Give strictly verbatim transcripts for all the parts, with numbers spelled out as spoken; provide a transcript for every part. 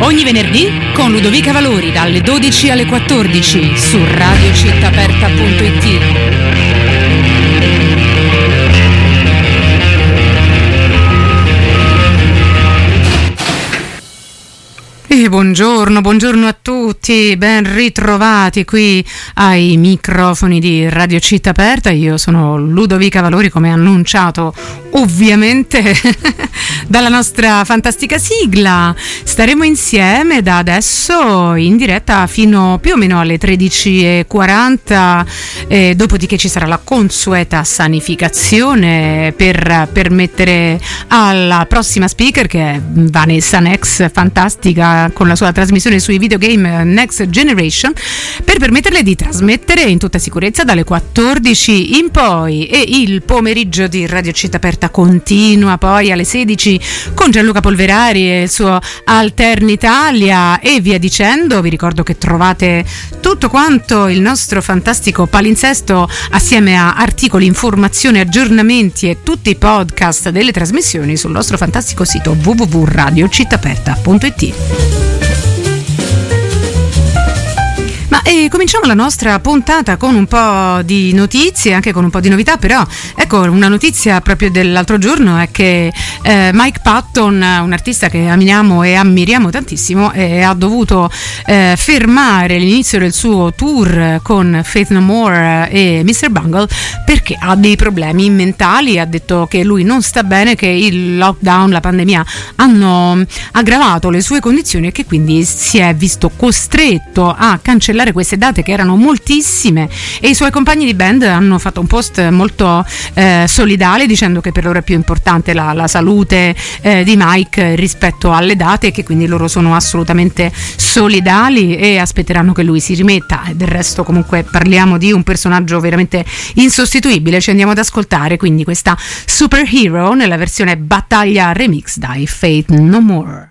Ogni venerdì con Ludovica Valori dalle dodici alle quattordici su radio città aperta punto it. E buongiorno, buongiorno a tutti, ben ritrovati qui ai microfoni di Radio Città Aperta. Io sono Ludovica Valori, come annunciato ovviamente dalla nostra fantastica sigla. Staremo insieme da adesso in diretta fino più o meno alle tredici e quaranta, eh, dopodiché ci sarà la consueta sanificazione per permettere alla prossima speaker, che è Vanessa Nex, fantastica, con la sua trasmissione sui videogame Next Generation, per permetterle di trasmettere in tutta sicurezza dalle quattordici in poi. E il pomeriggio di Radio Città Aperta continua poi alle sedici con Gianluca Polverari e il suo Alternitalia e via dicendo. Vi ricordo che trovate tutto quanto il nostro fantastico palinsesto assieme a articoli, informazioni, aggiornamenti e tutti i podcast delle trasmissioni sul nostro fantastico sito w w w punto radio città aperta punto it. Ma eh, cominciamo la nostra puntata con un po' di notizie, anche con un po' di novità, però ecco, una notizia proprio dell'altro giorno è che eh, Mike Patton, un artista che amiamo e ammiriamo tantissimo, eh, ha dovuto eh, fermare l'inizio del suo tour con Faith No More e mister Bungle perché ha dei problemi mentali. Ha detto che lui non sta bene, che il lockdown, la pandemia hanno aggravato le sue condizioni e che quindi si è visto costretto a cancellare queste date, che erano moltissime, e i suoi compagni di band hanno fatto un post molto eh, solidale dicendo che per loro è più importante la, la salute eh, di Mike rispetto alle date, e che quindi loro sono assolutamente solidali e aspetteranno che lui si rimetta. E del resto comunque parliamo di un personaggio veramente insostituibile. Ci andiamo ad ascoltare quindi questa Superhero nella versione battaglia remix dai Faith No More.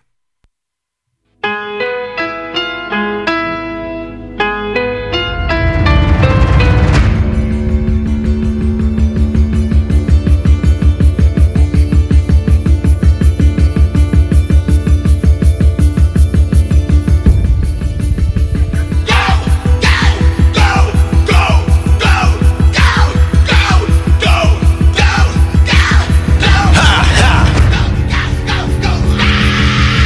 Ha ha!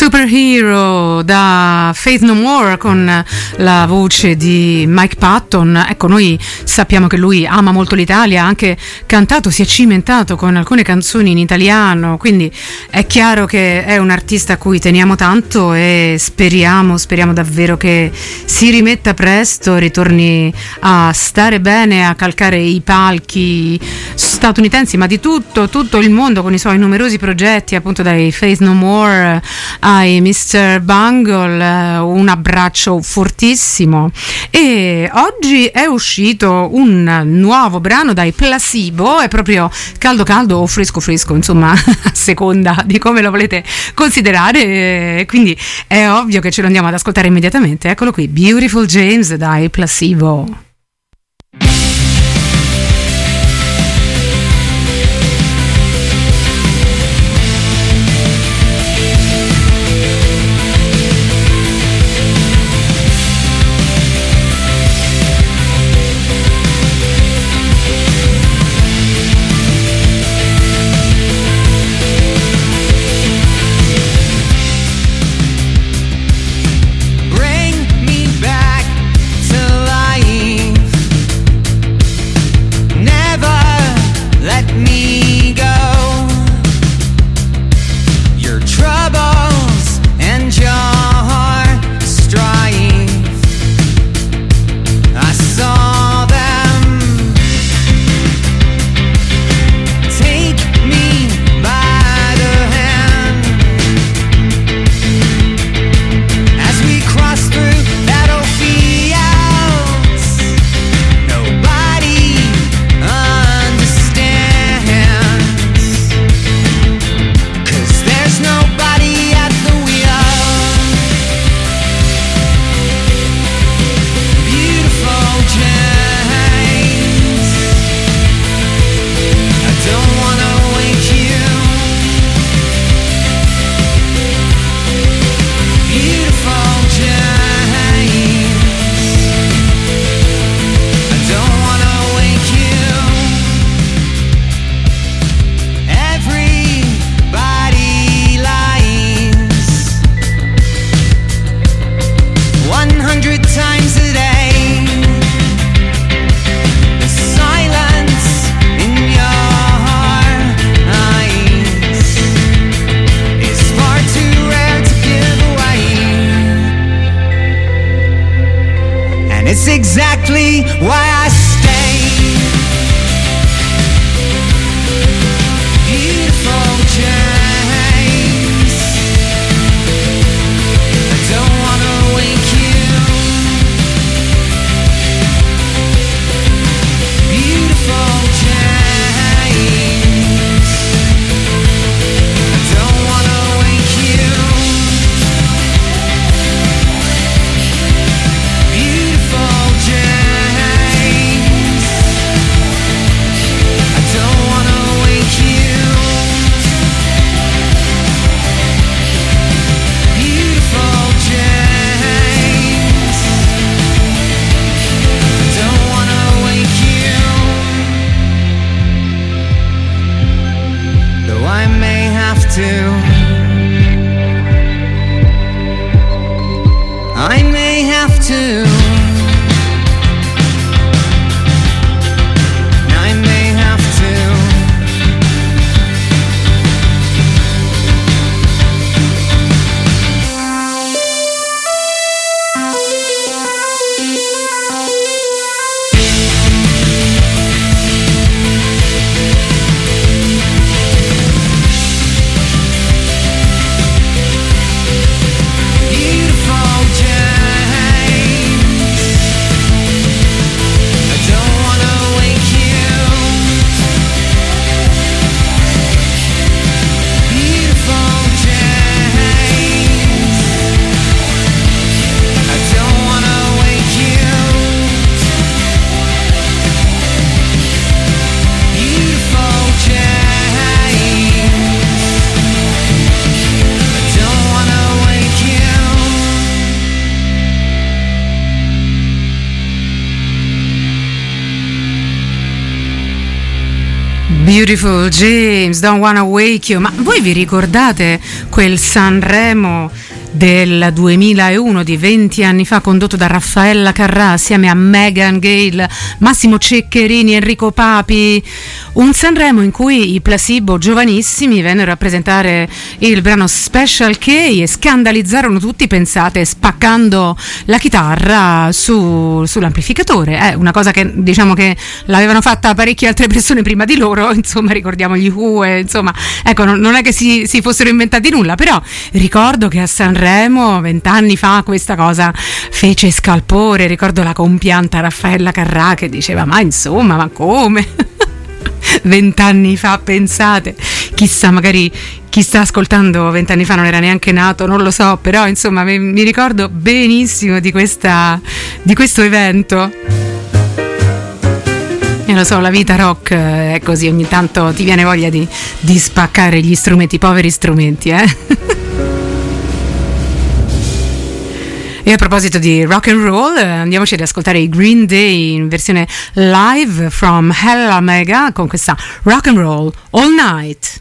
Superhero da Faith No More con la voce di Mike Patton. Ecco, noi sappiamo che lui ama molto l'Italia, ha anche cantato, si è cimentato con alcune canzoni in italiano, quindi è chiaro che è un artista a cui teniamo tanto e speriamo, speriamo davvero che si rimetta presto, ritorni a stare bene, a calcare i palchi statunitensi, ma di tutto, tutto il mondo, con i suoi numerosi progetti, appunto dai Faith No More ai mister Bungle. Un abbraccio fortissimo. E oggi è uscito un nuovo brano dai Placebo, è proprio caldo caldo o fresco fresco, insomma a seconda di come lo volete considerare, quindi è ovvio che ce lo andiamo ad ascoltare immediatamente. Eccolo qui, Beautiful James dai Placebo. It's exactly why I stay. Beautiful James, I don't wanna wake you. Beautiful James, I don't wanna wake you. Beautiful James. Beautiful James, Don't Wanna Wake You. Ma voi vi ricordate quel Sanremo del duemilauno, di venti anni fa, condotto da Raffaella Carrà assieme a Megan Gale, Massimo Ceccherini, Enrico Papi? Un Sanremo in cui i Placebo, giovanissimi, vennero a presentare il brano Special K e scandalizzarono tutti, pensate, spaccando la chitarra su, sull'amplificatore. È eh, una cosa che diciamo che l'avevano fatta parecchie altre persone prima di loro, insomma, ricordiamo gli Who, e, insomma, ecco, non, non è che si, si fossero inventati nulla, però ricordo che a Sanremo vent'anni fa questa cosa fece scalpore. Ricordo la compianta Raffaella Carrà che diceva: ma insomma, ma come? Vent'anni fa, pensate, chissà, magari chi sta ascoltando vent'anni fa non era neanche nato, non lo so, però insomma mi, mi ricordo benissimo di questa di questo evento. E lo so, la vita rock è così, ogni tanto ti viene voglia di, di spaccare gli strumenti, poveri strumenti, eh? E a proposito di rock and roll, andiamoci ad ascoltare i Green Day in versione live from Hell Omega con questa Rock and Roll All Night.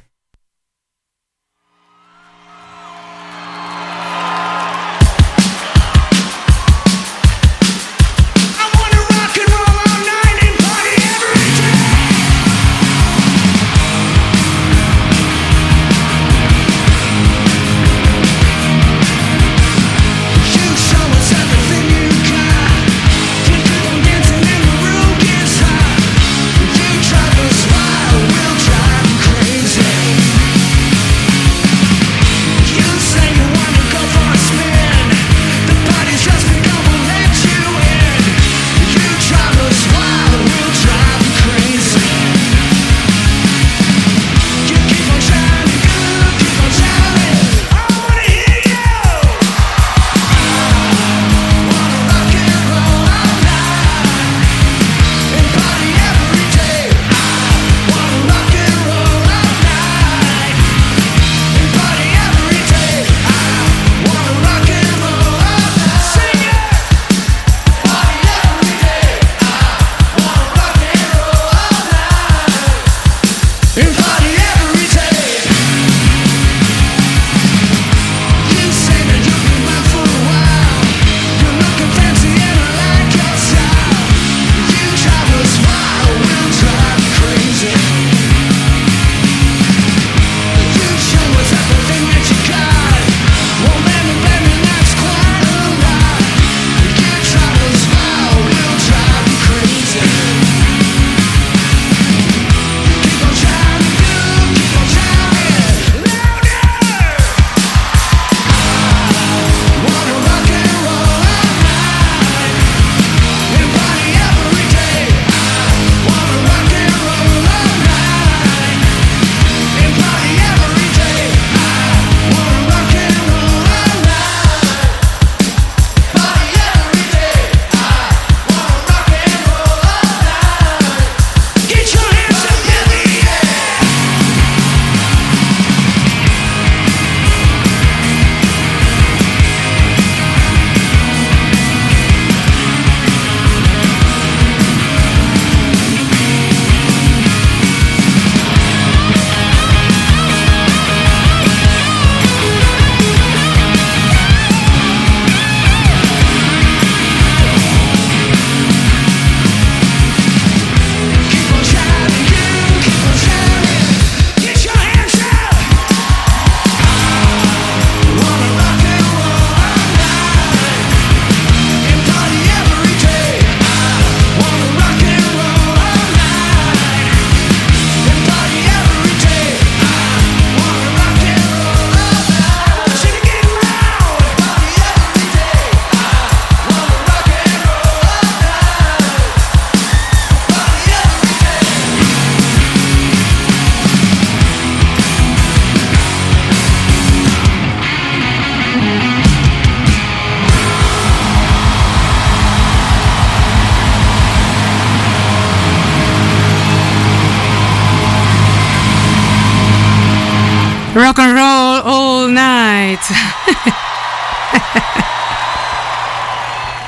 Rock and roll all night.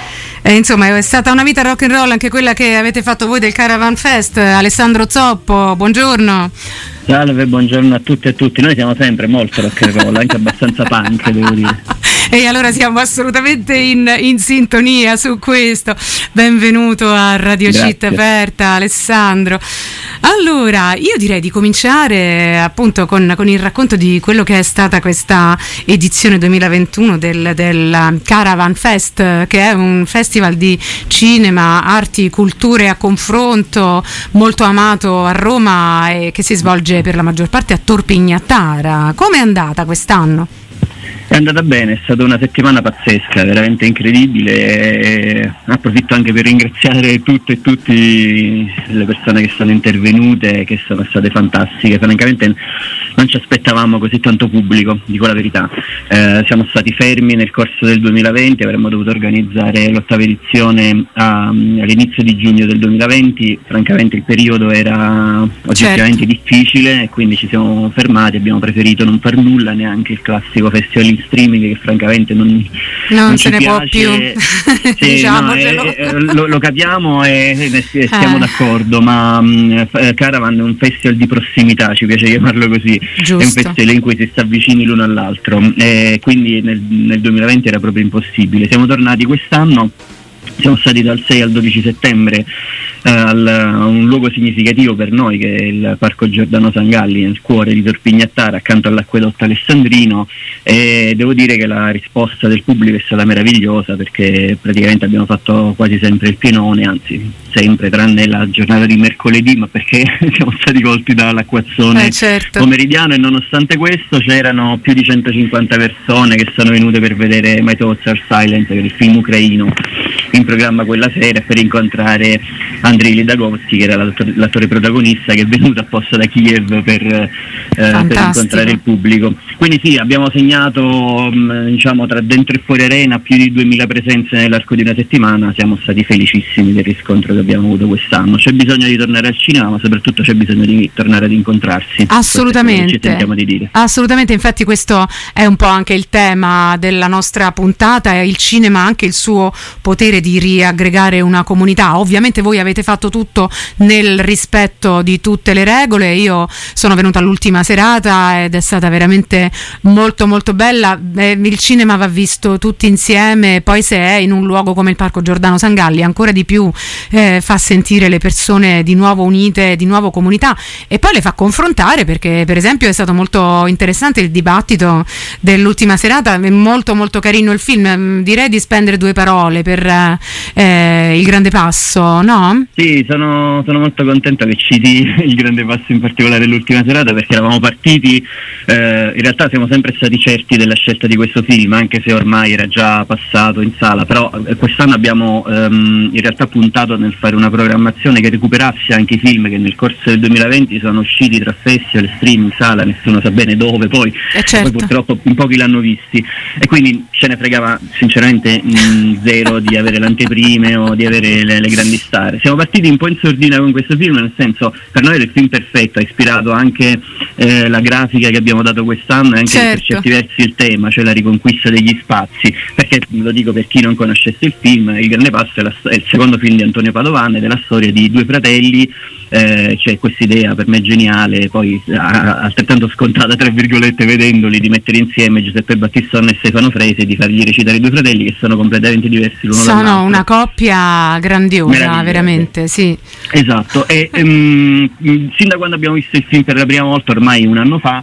E insomma è stata una vita rock and roll anche quella che avete fatto voi del Caravan Fest. Alessandro Zoppo, buongiorno. Salve, buongiorno a tutti e a tutti. Noi siamo sempre molto rock and roll, anche abbastanza punk, devo dire. E allora siamo assolutamente in, in sintonia su questo. Benvenuto a Radio Grazie. Città Aperta, Alessandro. Allora, io direi di cominciare appunto con, con il racconto di quello che è stata questa edizione duemilaventuno del, del Caravan Fest, che è un festival di cinema, arti, culture a confronto molto amato a Roma e che si svolge per la maggior parte a Torpignattara. Come è andata quest'anno? È andata bene, è stata una settimana pazzesca, veramente incredibile. E approfitto anche per ringraziare tutte e tutti le persone che sono intervenute, che sono state fantastiche. Francamente non ci aspettavamo così tanto pubblico, dico la verità. Eh, siamo stati fermi nel corso del duemilaventi, avremmo dovuto organizzare l'ottava edizione a, all'inizio di giugno del duemilaventi. Francamente il periodo era oggettivamente Certo. difficile e quindi ci siamo fermati, abbiamo preferito non far nulla, neanche il classico festival in streaming che francamente non, Non, non se ci ne può piace. più. Sì, Diciamocelo. no, eh, eh, lo, lo capiamo e, e si- siamo Eh. d'accordo, ma mh, f- Caravan è un festival di prossimità, ci piace chiamarlo così. È un Giusto. festival in cui si sta vicini l'uno all'altro, e quindi nel, nel duemilaventi era proprio impossibile. Siamo tornati quest'anno. Siamo stati dal sei al dodici settembre eh, al, a un luogo significativo per noi che è il Parco Giordano Sangalli, nel cuore di Torpignattara, accanto all'acquedotto alessandrino, e devo dire che la risposta del pubblico è stata meravigliosa, perché praticamente abbiamo fatto quasi sempre il pienone, anzi sempre, tranne la giornata di mercoledì, ma perché siamo stati colti dall'acquazzone Eh, certo. pomeridiano, e nonostante questo c'erano più di centocinquanta persone che sono venute per vedere My Thoughts Are Silent, che è il film ucraino in programma quella sera, per incontrare Andrei Lidagovsky, che era l'attore, l'attore protagonista, che è venuto apposta da Kiev per, eh, per incontrare il pubblico. Quindi sì, abbiamo segnato mh, diciamo tra dentro e fuori arena più di duemila presenze nell'arco di una settimana. Siamo stati felicissimi del riscontro che abbiamo avuto quest'anno. C'è bisogno di tornare al cinema, ma soprattutto c'è bisogno di tornare ad incontrarsi. Assolutamente. Questo è quello che ci sentiamo di dire. Assolutamente, infatti questo è un po' anche il tema della nostra puntata, è il cinema, anche il suo potere di riaggregare una comunità. Ovviamente voi avete fatto tutto nel rispetto di tutte le regole. Io sono venuta all'ultima serata ed è stata veramente molto molto bella. Eh, il cinema va visto tutti insieme, poi se è in un luogo come il Parco Giordano Sangalli ancora di più eh, fa sentire le persone di nuovo unite, di nuovo comunità, e poi le fa confrontare, perché per esempio è stato molto interessante il dibattito dell'ultima serata, è molto molto carino il film. Direi di spendere due parole per eh, Il Grande Passo, no? Sì, sono, sono molto contento che citi Il Grande Passo, in particolare l'ultima serata, perché eravamo partiti, eh, in realtà siamo sempre stati certi della scelta di questo film, anche se ormai era già passato in sala, però eh, quest'anno abbiamo ehm, in realtà puntato nel fare una programmazione che recuperasse anche i film che nel corso del duemilaventi sono usciti tra festival, streaming, sala, nessuno sa bene dove, poi, Eh, certo. poi purtroppo in pochi l'hanno visti, e quindi ce ne fregava sinceramente mh, zero di avere l'anteprime o di avere le, le grandi star. Siamo partiti un po' in sordina con questo film, nel senso, per noi era il film perfetto, ha ispirato anche eh, la grafica che abbiamo dato quest'anno e anche Certo. per certi versi il tema, cioè la riconquista degli spazi, perché lo dico per chi non conoscesse il film, Il Grande Passo è, la, è il secondo film di Antonio Padovan, ed è la storia di due fratelli. Eh, c'è questa idea per me geniale, poi a, altrettanto scontata tra virgolette vedendoli, di mettere insieme Giuseppe Battistone e Stefano Frese e di fargli recitare i due fratelli che sono completamente diversi l'uno Sono dall'altro. una coppia grandiosa, Meravigliosa. veramente, sì. Esatto, e ehm, sin da quando abbiamo visto il film per la prima volta, ormai un anno fa,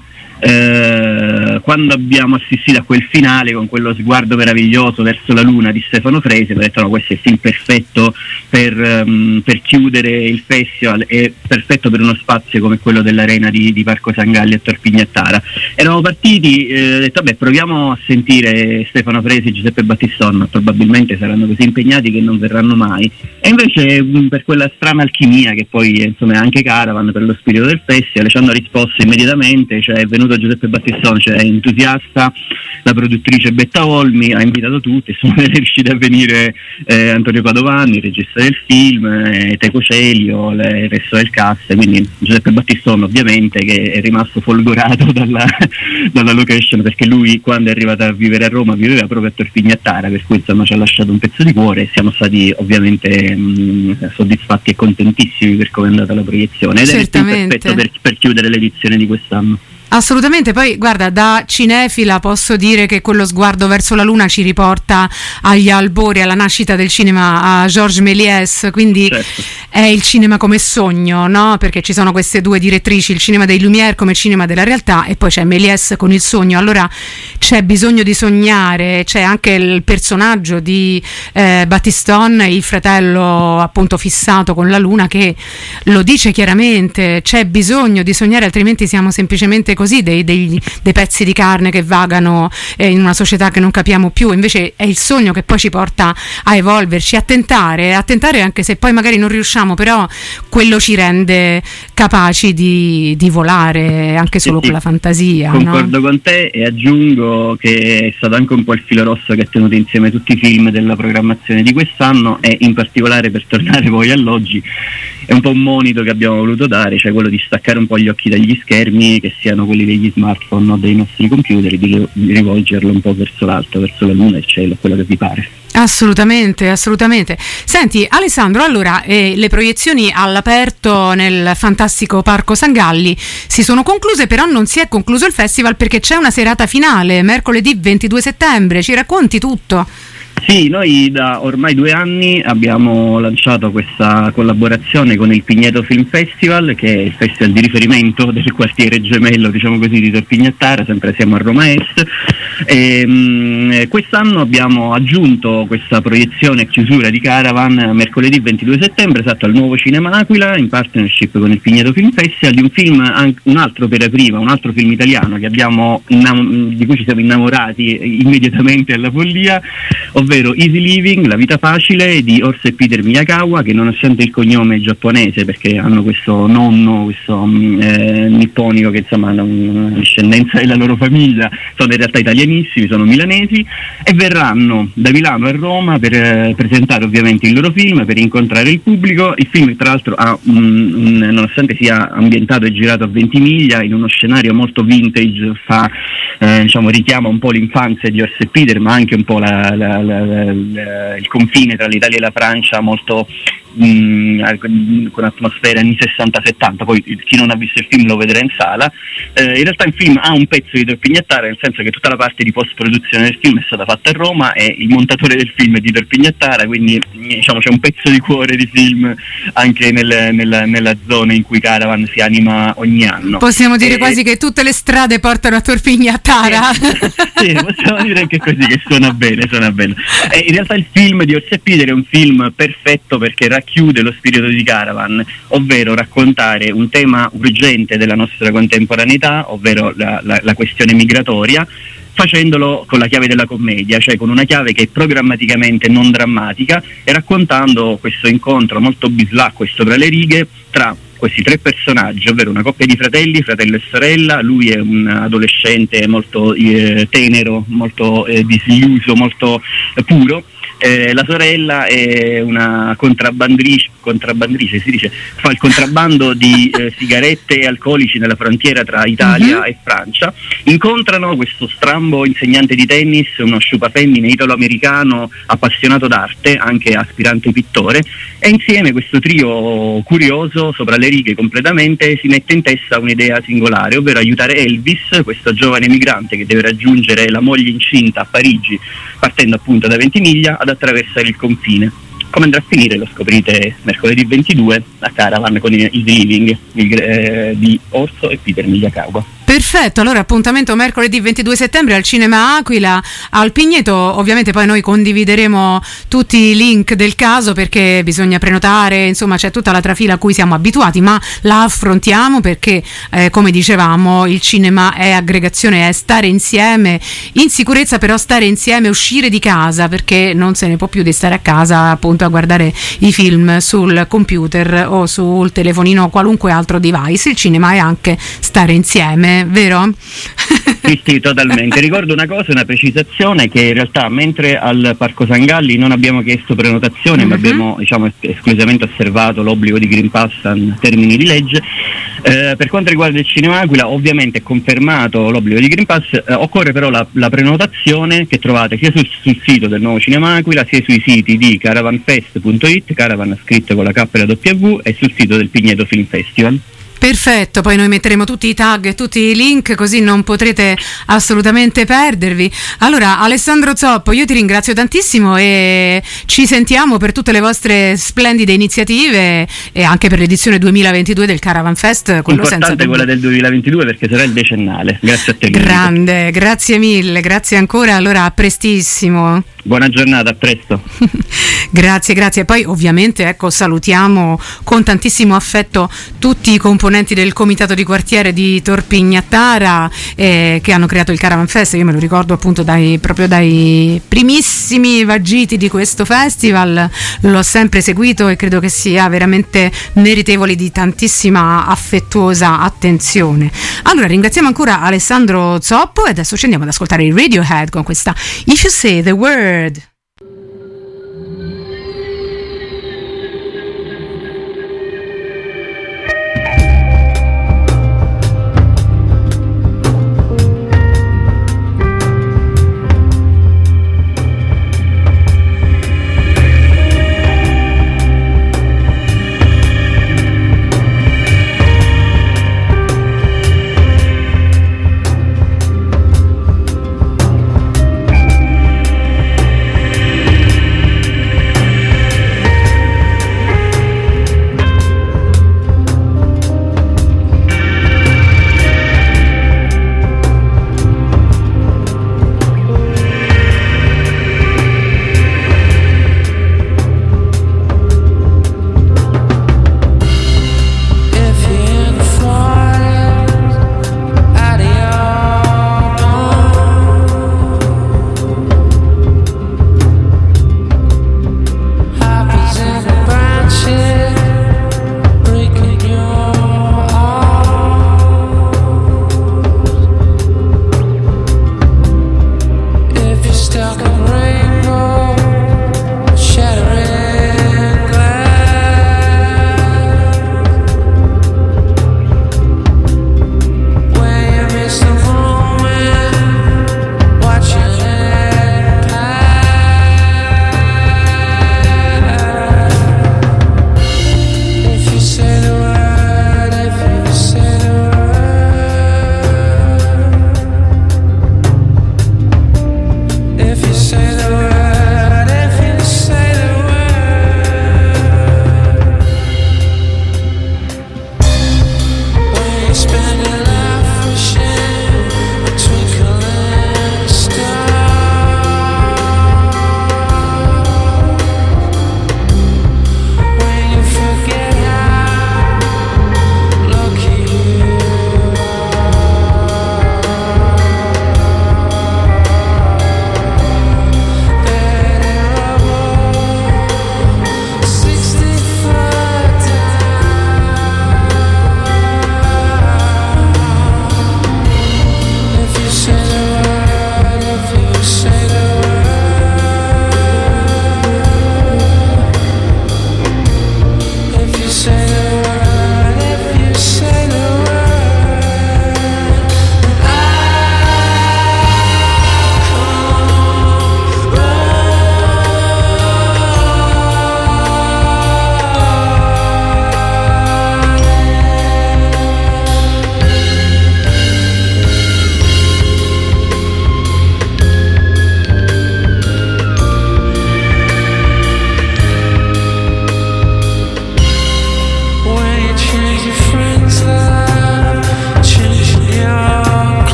eh, quando abbiamo assistito a quel finale con quello sguardo meraviglioso verso la luna di Stefano Frese, ho detto no, questo è il film perfetto per, um, per chiudere il festival, è perfetto per uno spazio come quello dell'arena di, di Parco Sangalli a Torpignattara. Eravamo partiti, eh, ho detto vabbè, proviamo a sentire Stefano Frese e Giuseppe Battistone, ma probabilmente saranno così impegnati che non verranno mai, E invece mh, per quella strana alchimia che poi insomma è anche Caravan, per lo spirito del festival, ci hanno risposto immediatamente, cioè è venuto Giuseppe Battistone, cioè è entusiasta, la produttrice Betta Olmi ha invitato tutti, sono riusciti a venire eh, Antonio Padovani, il regista del film, eh, Teco Celio, le, il resto del cast, quindi Giuseppe Battistone ovviamente che è rimasto folgorato dalla, dalla location, perché lui quando è arrivato a vivere a Roma viveva proprio a Tor Pignattara, per cui insomma ci ha lasciato un pezzo di cuore e siamo stati ovviamente mh, soddisfatti e contentissimi per come è andata la proiezione, ed è il film perfetto per, per chiudere l'edizione di quest'anno. Assolutamente, poi guarda, da cinefila posso dire che quello sguardo verso la luna ci riporta agli albori, alla nascita del cinema, a Georges Méliès, quindi certo. È il cinema come sogno, no? Perché ci sono queste due direttrici, il cinema dei Lumière come cinema della realtà e poi c'è Méliès con il sogno. Allora c'è bisogno di sognare, c'è anche il personaggio di eh, Battistone, il fratello appunto fissato con la luna, che lo dice chiaramente, c'è bisogno di sognare, altrimenti siamo semplicemente così dei, dei, dei pezzi di carne che vagano eh, in una società che non capiamo più. Invece è il sogno che poi ci porta a evolverci, a tentare, a tentare anche se poi magari non riusciamo, però quello ci rende capaci di, di volare anche solo sì, con la fantasia. Concordo, no? con te, e aggiungo che è stato anche un po' il filo rosso che ha tenuto insieme tutti i film della programmazione di quest'anno, e in particolare, per tornare poi all'oggi, è un po' un monito che abbiamo voluto dare, cioè quello di staccare un po' gli occhi dagli schermi, che siano quelli degli smartphone o dei nostri computer, di rivolgerlo un po' verso l'alto, verso la luna, il cielo, quello che vi pare. Assolutamente, assolutamente. Senti Alessandro, allora eh, le proiezioni all'aperto nel fantastico Parco San Galli si sono concluse, però non si è concluso il festival perché c'è una serata finale, mercoledì ventidue settembre, ci racconti tutto? Sì, noi da ormai due anni abbiamo lanciato questa collaborazione con il Pigneto Film Festival, che è il festival di riferimento del quartiere gemello, diciamo così, di Tor Pignattara, sempre siamo a Roma Est. E, mh, quest'anno abbiamo aggiunto questa proiezione a chiusura di Caravan mercoledì ventidue settembre, esatto, al Nuovo Cinema Aquila, in partnership con il Pigneto Film Festival, di un film, un altro per prima, un altro film italiano che abbiamo innam- di cui ci siamo innamorati immediatamente alla follia, ovvero Easy Living, La vita facile, di Orso e Peter Miyakawa, che nonostante il cognome giapponese, perché hanno questo nonno, questo eh, nipponico, che insomma hanno una discendenza della loro famiglia, sono in realtà italianissimi, sono milanesi, e verranno da Milano a Roma per eh, presentare ovviamente il loro film, per incontrare il pubblico. Il film tra l'altro ha un, un, nonostante sia ambientato e girato a Ventimiglia, in uno scenario molto vintage, fa eh, diciamo richiama un po' l'infanzia di Orso e Peter, ma anche un po' la, la, la il confine tra l'Italia e la Francia, molto mh, con atmosfera anni sessanta settanta. Poi chi non ha visto il film lo vedrà in sala. Eh, in realtà il film ha un pezzo di Tor Pignattara, nel senso che tutta la parte di post produzione del film è stata fatta a Roma e il montatore del film è di Tor Pignattara, quindi diciamo c'è un pezzo di cuore di film anche nel, nella, nella zona in cui Caravan si anima ogni anno. Possiamo dire e, quasi che tutte le strade portano a Tor Pignattara. Sì, possiamo dire anche così, che suona bene, suona bene. E in realtà il film di Orso e Peter è un film perfetto perché racchiude lo spirito di Caravan, ovvero raccontare un tema urgente della nostra contemporaneità, ovvero la, la, la questione migratoria, facendolo con la chiave della commedia, cioè con una chiave che è programmaticamente non drammatica, e raccontando questo incontro molto bislacco e sopra le righe tra questi tre personaggi, ovvero una coppia di fratelli, fratello e sorella. Lui è un adolescente molto eh, tenero, molto eh, disilluso, molto eh, puro. Eh, la sorella è una contrabbanditrice, contrabbanditrice si dice, fa il contrabbando di eh, sigarette e alcolici nella frontiera tra Italia uh-huh. e Francia. Incontrano questo strambo insegnante di tennis, uno sciupafemmine italo-americano appassionato d'arte, anche aspirante pittore, e insieme questo trio curioso, sopra le righe completamente, si mette in testa un'idea singolare, ovvero aiutare Elvis, questo giovane migrante che deve raggiungere la moglie incinta a Parigi, partendo appunto da Ventimiglia, ad attraversare il confine. Come andrà a finire lo scoprite mercoledì ventidue a Caravan con Easy Living il, eh, di Orso e Peter Miyakawa. Perfetto, allora appuntamento mercoledì ventidue settembre al Cinema Aquila al Pigneto. Ovviamente poi noi condivideremo tutti i link del caso, perché bisogna prenotare, insomma c'è tutta la trafila a cui siamo abituati, ma la affrontiamo perché eh, come dicevamo il cinema è aggregazione, è stare insieme in sicurezza, però stare insieme, uscire di casa, perché non se ne può più di stare a casa appunto a guardare i film sul computer o sul telefonino o qualunque altro device. Il cinema è anche stare insieme, vero? Sì, sì, totalmente. Ricordo una cosa, una precisazione, che in realtà mentre al Parco San Galli non abbiamo chiesto prenotazione, uh-huh. ma abbiamo diciamo, esclusivamente osservato l'obbligo di Green Pass in termini di legge, eh, per quanto riguarda il Cinema Aquila ovviamente è confermato l'obbligo di Green Pass, eh, occorre però la, la prenotazione che trovate sia sul, sul sito del nuovo Cinema Aquila sia sui siti di caravanfest punto it, caravan scritto con la K e la W, e sul sito del Pigneto Film Festival. Perfetto, poi noi metteremo tutti i tag e tutti i link, così non potrete assolutamente perdervi. Allora, Alessandro Zoppo, io ti ringrazio tantissimo e ci sentiamo per tutte le vostre splendide iniziative e anche per l'edizione duemilaventidue del Caravan Fest. Quello Importante senza quella del duemilaventidue, perché sarà il decennale. Grazie a te. Grande, grazie mille, grazie ancora. Allora, a prestissimo. Buona giornata, a presto. Grazie, grazie. E poi ovviamente ecco salutiamo con tantissimo affetto tutti i componenti del comitato di quartiere di Torpignattara eh, che hanno creato il Caravan Fest. Io me lo ricordo appunto dai, proprio dai primissimi vagiti di questo festival, l'ho sempre seguito e credo che sia veramente meritevole di tantissima affettuosa attenzione. Allora ringraziamo ancora Alessandro Zoppo e adesso ci andiamo ad ascoltare i Radiohead con questa If You Say the Word.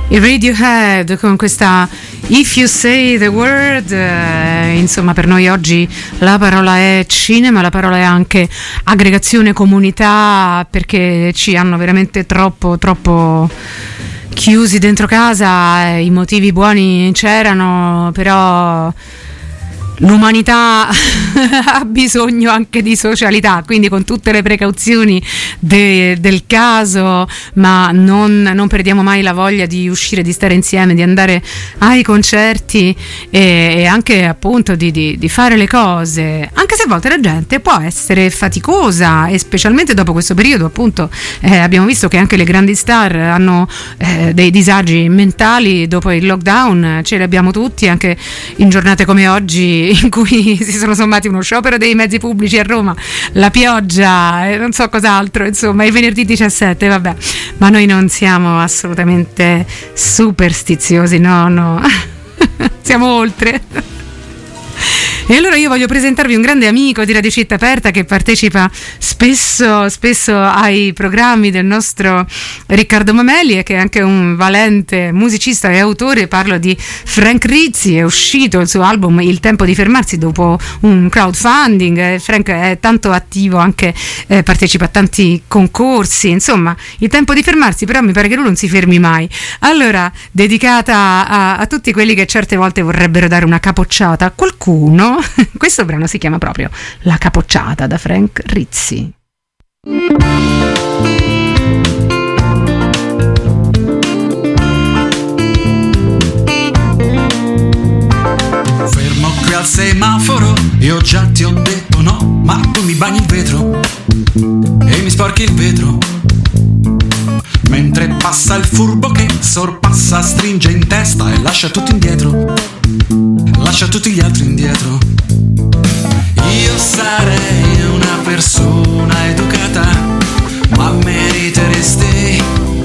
i Radiohead con questa If You Say The Word. Eh, insomma, per noi oggi la parola è cinema, la parola è anche aggregazione, comunità, perché ci hanno veramente troppo troppo chiusi dentro casa. I motivi buoni c'erano, però l'umanità ha bisogno anche di socialità, quindi con tutte le precauzioni de, del caso, ma non, non perdiamo mai la voglia di uscire, di stare insieme, di andare ai concerti e, e anche appunto di, di, di fare le cose, anche se a volte la gente può essere faticosa, e specialmente dopo questo periodo appunto eh, abbiamo visto che anche le grandi star hanno eh, dei disagi mentali dopo il lockdown, ce li abbiamo tutti, anche in giornate come oggi in cui si sono sommati uno sciopero dei mezzi pubblici a Roma, la pioggia e non so cos'altro, insomma il venerdì diciassette, vabbè, ma noi non siamo assolutamente superstiziosi, no no siamo oltre. E allora io voglio presentarvi un grande amico di Radio Città Aperta che partecipa spesso, spesso ai programmi del nostro Riccardo Mameli e che è anche un valente musicista e autore. Parlo di Frank Rizzi. È uscito il suo album Il tempo di fermarsi dopo un crowdfunding. Frank è tanto attivo, anche eh, partecipa a tanti concorsi, insomma il tempo di fermarsi, però mi pare che lui non si fermi mai. Allora, dedicata a, a tutti quelli che certe volte vorrebbero dare una capocciata a qualcuno, questo brano si chiama proprio La capocciata, da Frank Rizzi. Fermo qui al semaforo, io già ti ho detto no, ma tu mi bagni il vetro e mi sporchi il vetro. Mentre passa il furbo che sorpassa, stringe in testa e lascia tutti indietro, lascia tutti gli altri indietro. Io sarei una persona educata, ma meriteresti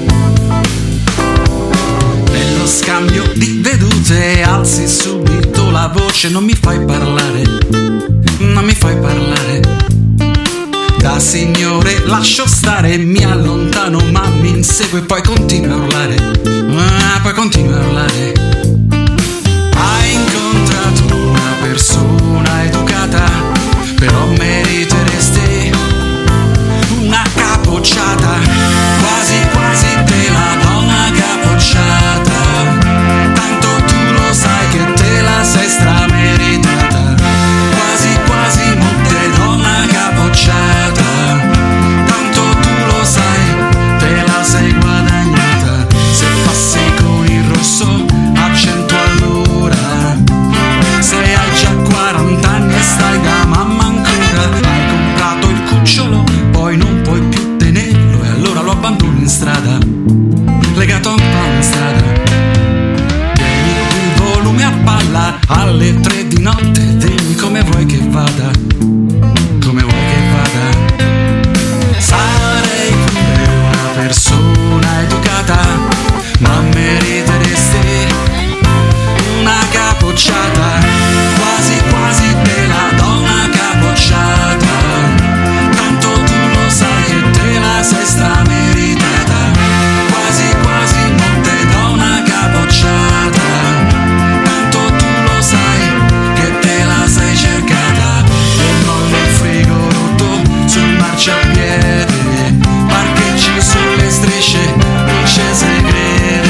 nello scambio di vedute alzi subito la voce. Non mi fai parlare, non mi fai parlare. Da signore lascio stare, mi allontano ma mi insegue, poi continua a urlare, ah, poi continua a urlare. Hai incontrato una persona educata, però meriteresti una capocciata, quasi quasi te la do una capocciata, tanto tu lo sai che te la sei strameritata, quasi quasi non te do una capocciata, tanto tu lo sai, te la sei guadagnata. Se passi con il rosso a cento all'ora, se hai già quaranta anni e stai da mamma ancora, hai comprato il cucciolo, poi non puoi più tenerlo e allora lo abbandoni in strada, legato a un palo in strada. Tieni il volume a palla alle tre di notte, dimmi come vuoi che vada, come vuoi che vada. Sarei pure una persona educata, ma meriteresti una capocciata, quasi quasi te la do una capocciata, tanto tu lo sai che te la sei strameritata, quasi quasi non te do una capocciata, tanto tu lo sai che te la sei cercata. E mollo il frigo rotto sul marciapiede, parcheggi sulle strisce, non ci si crede.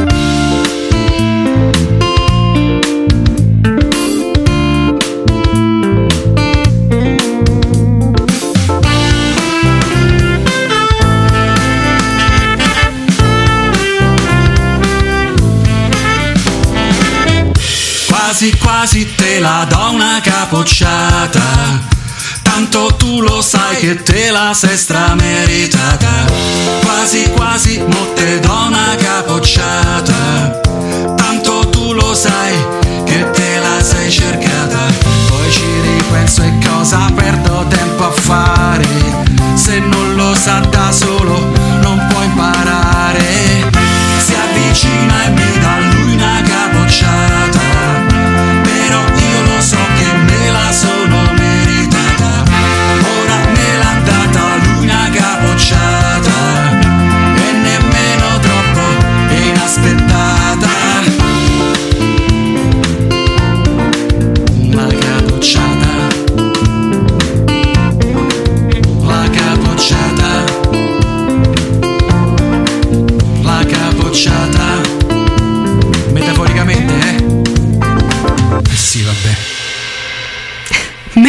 Quasi quasi te la do una capocciata, tanto tu lo sai che te la sei strameritata, quasi quasi mo te do una capocciata, tanto tu lo sai che te la sei cercata. Poi ci ripenso e cosa perdo tempo a fare, se non lo sa da solo non può imparare. Si avvicina e mi dà lui una capocciata, però io lo so che me la sono meritata. Ora me l'ha data lui una capocciata, e nemmeno troppo inaspettata.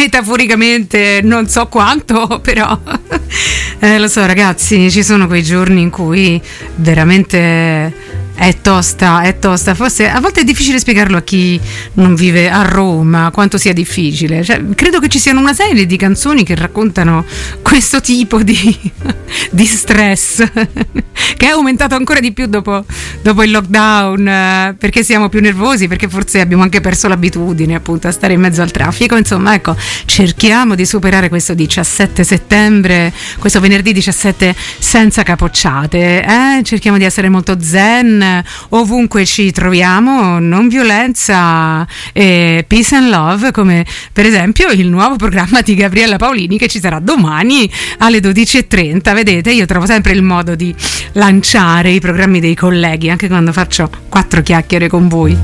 metaforicamente non so quanto, però eh, lo so ragazzi, ci sono quei giorni in cui veramente è tosta, è tosta, forse a volte è difficile spiegarlo a chi non vive a Roma quanto sia difficile, cioè, credo che ci siano una serie di canzoni che raccontano questo tipo di, di stress che è aumentato ancora di più dopo, dopo il lockdown, eh, perché siamo più nervosi, perché forse abbiamo anche perso l'abitudine appunto a stare in mezzo al traffico, insomma ecco, cerchiamo di superare questo diciassette settembre, questo venerdì diciassette senza capocciate, eh? Cerchiamo di essere molto zen ovunque ci troviamo, non violenza e peace and love, come per esempio il nuovo programma di Gabriella Paolini che ci sarà domani alle dodici e trenta. Vedete, io trovo sempre il modo di lanciare i programmi dei colleghi anche quando faccio quattro chiacchiere con voi.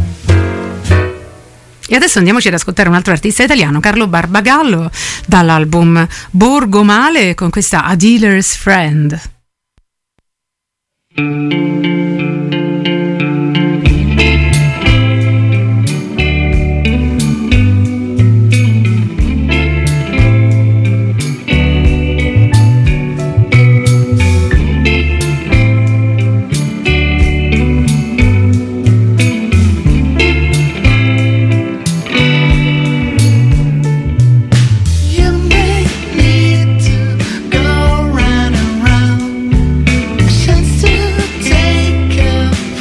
E adesso andiamoci ad ascoltare un altro artista italiano, Carlo Barbagallo, dall'album Borgo Male, con questa A Dealer's Friend. You make me to go round and round, a chance to take a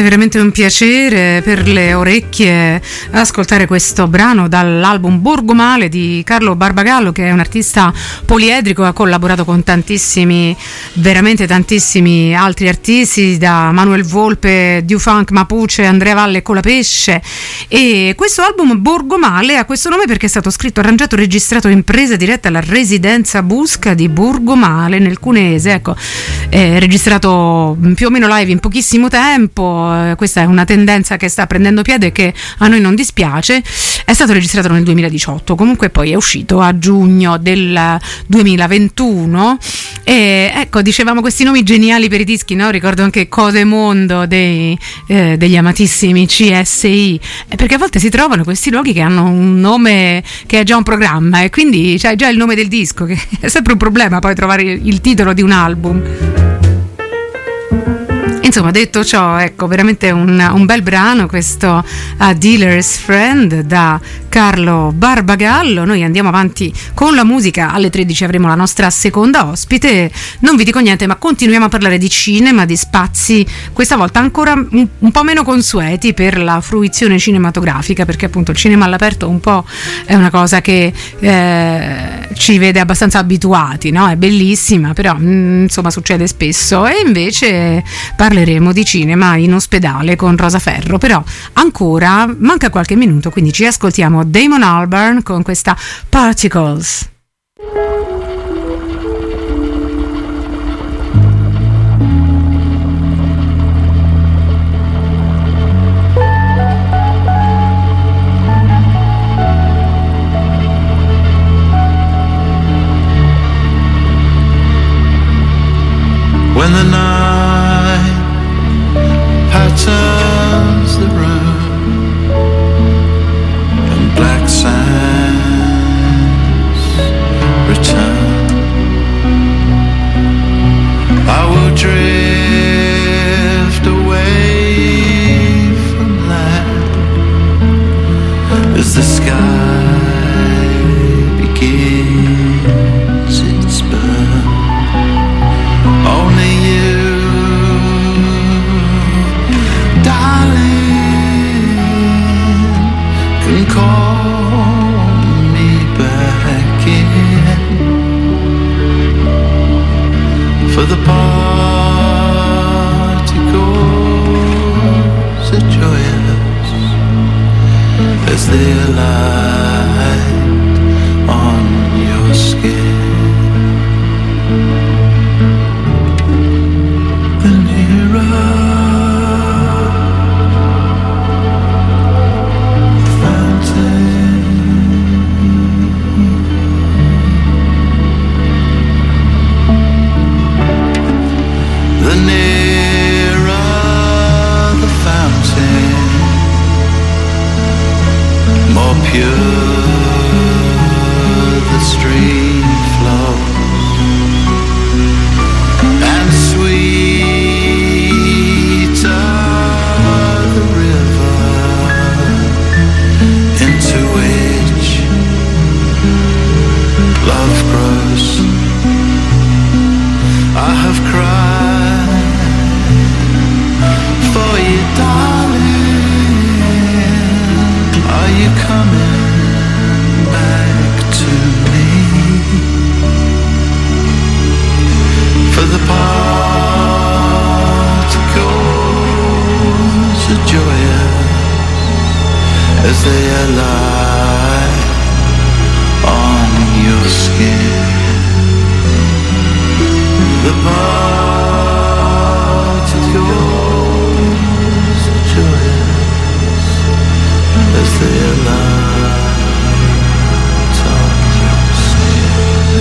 veramente un piacere per le orecchie ascoltare questo brano dall'album Borgomale di Carlo Barbagallo, che è un artista poliedrico, ha collaborato con tantissimi, veramente tantissimi altri artisti, da Manuel Volpe, Dufunk, Mapuche, Andrea Valle e Colapesce. E questo album Borgomale ha questo nome perché è stato scritto, arrangiato, registrato in presa diretta alla residenza Busca di Borgomale nel Cuneese. Ecco, è registrato più o meno live in pochissimo tempo. Questa è una tendenza che sta prendendo piede e che a noi non dispiace. È stato registrato nel duemiladiciotto, comunque poi è uscito a giugno del duemilaventuno. E ecco, dicevamo questi nomi geniali per i dischi, no? Ricordo anche Codemondo dei, eh, degli amatissimi C S I, perché a volte si trovano questi luoghi che hanno un nome che è già un programma, e quindi c'è già il nome del disco, che è sempre un problema poi trovare il titolo di un album. Insomma, detto ciò, ecco, veramente un, un bel brano questo, A Dealer's Friend, da Carlo Barbagallo. Noi andiamo avanti con la musica, alle tredici avremo la nostra seconda ospite. Non vi dico niente, ma continuiamo a parlare di cinema, di spazi, questa volta ancora un, un po' meno consueti per la fruizione cinematografica, perché appunto il cinema all'aperto un po' è una cosa che eh, ci vede abbastanza abituati, no? È bellissima, però mh, insomma succede spesso. E invece parleremo di cinema in ospedale con Rosa Ferro, però ancora manca qualche minuto, quindi ci ascoltiamo Damon Albarn con questa Particles. When the night patterns the room and black sands return, I will drift away from land as the sky begins its burn. Only you, darling, can call me back in, for the particles are joyous as they alight on your skin. As they alight on your skin, the particles are joyous as they alight on your skin.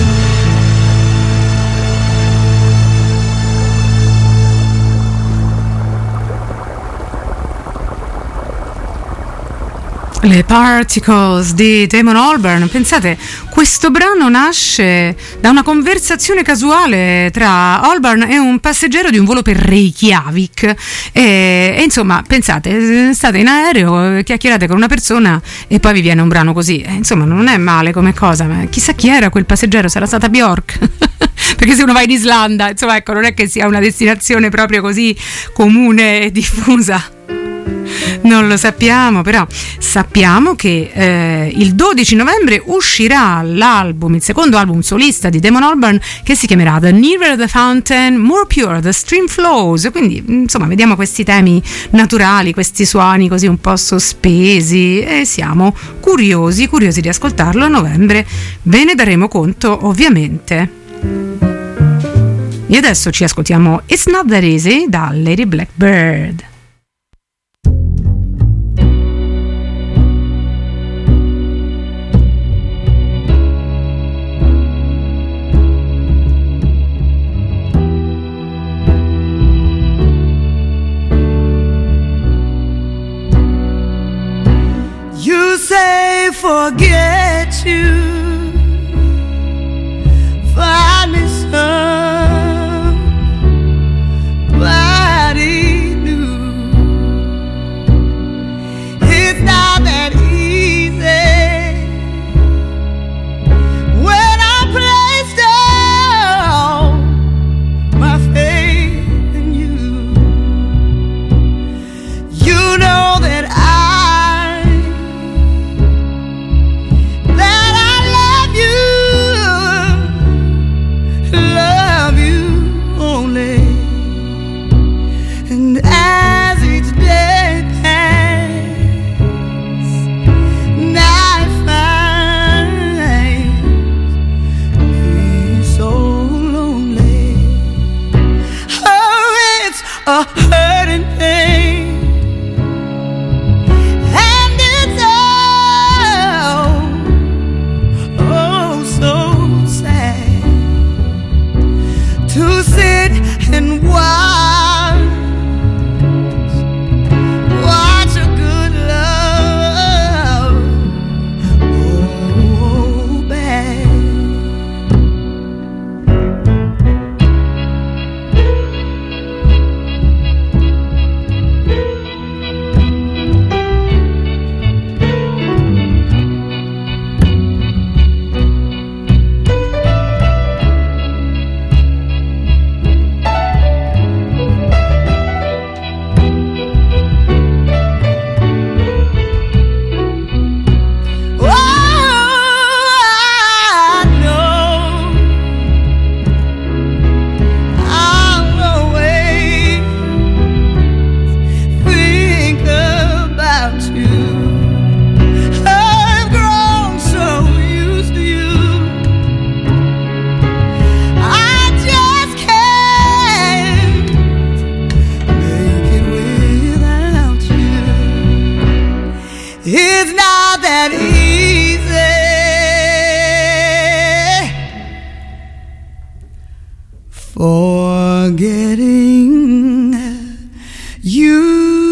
Le Particles di Damon Albarn. Pensate, questo brano nasce da una conversazione casuale tra Albarn e un passeggero di un volo per Reykjavik e, e insomma, pensate, state in aereo, chiacchierate con una persona e poi vi viene un brano così, e, insomma non è male come cosa, ma chissà chi era quel passeggero, sarà stata Bjork. perché se uno va in Islanda, insomma, ecco, non è che sia una destinazione proprio così comune e diffusa. Non lo sappiamo, però sappiamo che eh, il dodici novembre uscirà l'album, il secondo album solista di Damon Albarn, che si chiamerà The Nearer the Fountain, More Pure the Stream Flows. Quindi insomma vediamo questi temi naturali, questi suoni così un po' sospesi, e siamo curiosi, curiosi di ascoltarlo a novembre. Ve ne daremo conto ovviamente. E adesso ci ascoltiamo It's Not That Easy da Lady Blackbird. You say forget you, find me somebody new. It's not that easy when I placed all my faith in you. You know that I a hurting pain, and it's all oh so sad to sit and watch watch a good love go bad. It's not that easy forgetting you.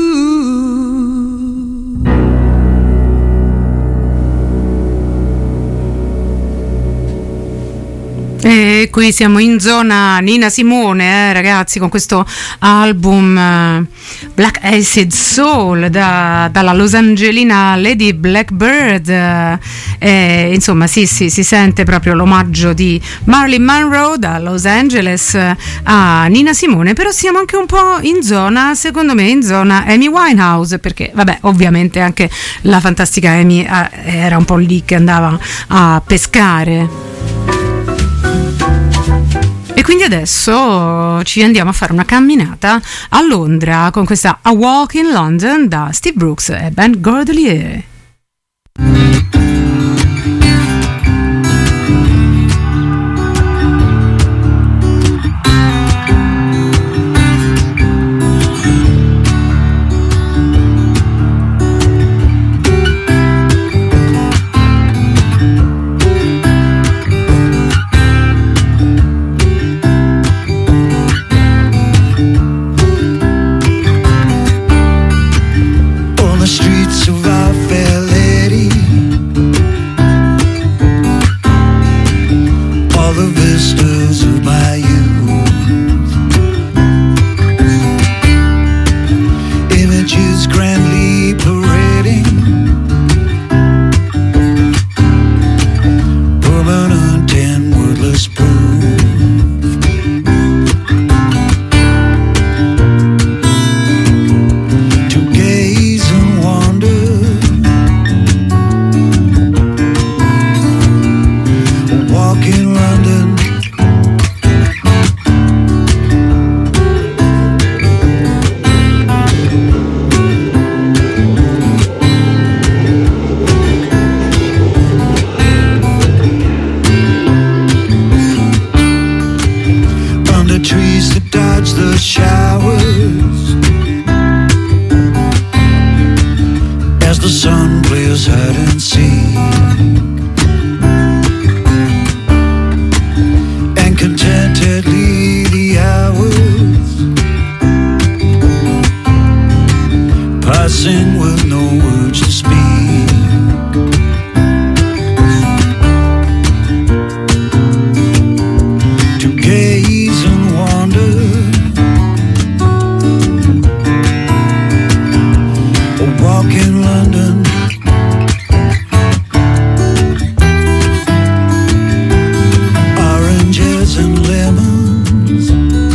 E qui siamo in zona Nina Simone, eh, ragazzi, con questo album eh, Black Acid Soul da, dalla Los Angelina Lady Blackbird. Eh, eh, insomma, sì, sì, si sente proprio l'omaggio di Marilyn Monroe da Los Angeles eh, a Nina Simone, però siamo anche un po' in zona, secondo me, in zona Amy Winehouse, perché, vabbè, ovviamente anche la fantastica Amy eh, era un po' lì che andava a pescare. E quindi adesso ci andiamo a fare una camminata a Londra con questa A Walk in London da Steve Brooks e Ben Gordelier. On the streets of our fair son plays hide and seek, and contentedly the hours passing with no words to speak. To gaze and wander, or walk in London, oranges and lemons,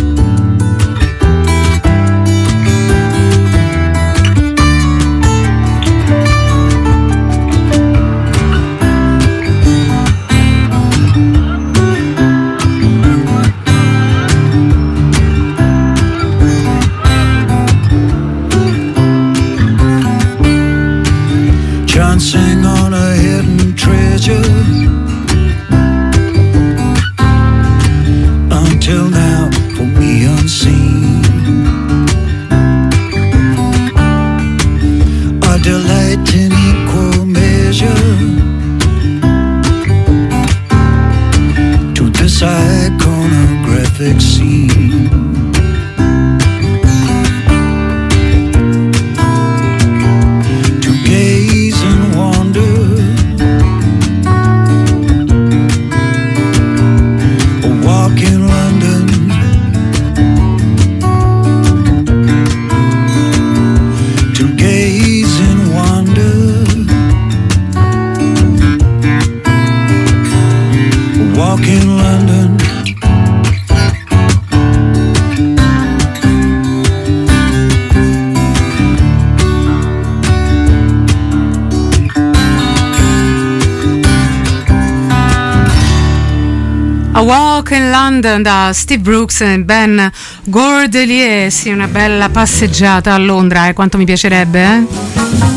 chancing on a hidden treasure. Until now, for me unseen, a delight in equal measure to this iconographic scene. To gaze and wander, or walk in London, to gaze and wander, or walk in London. A Walk in London da Steve Brooks e Ben Gordelier. Sì, una bella passeggiata a Londra, e eh? Quanto mi piacerebbe, eh?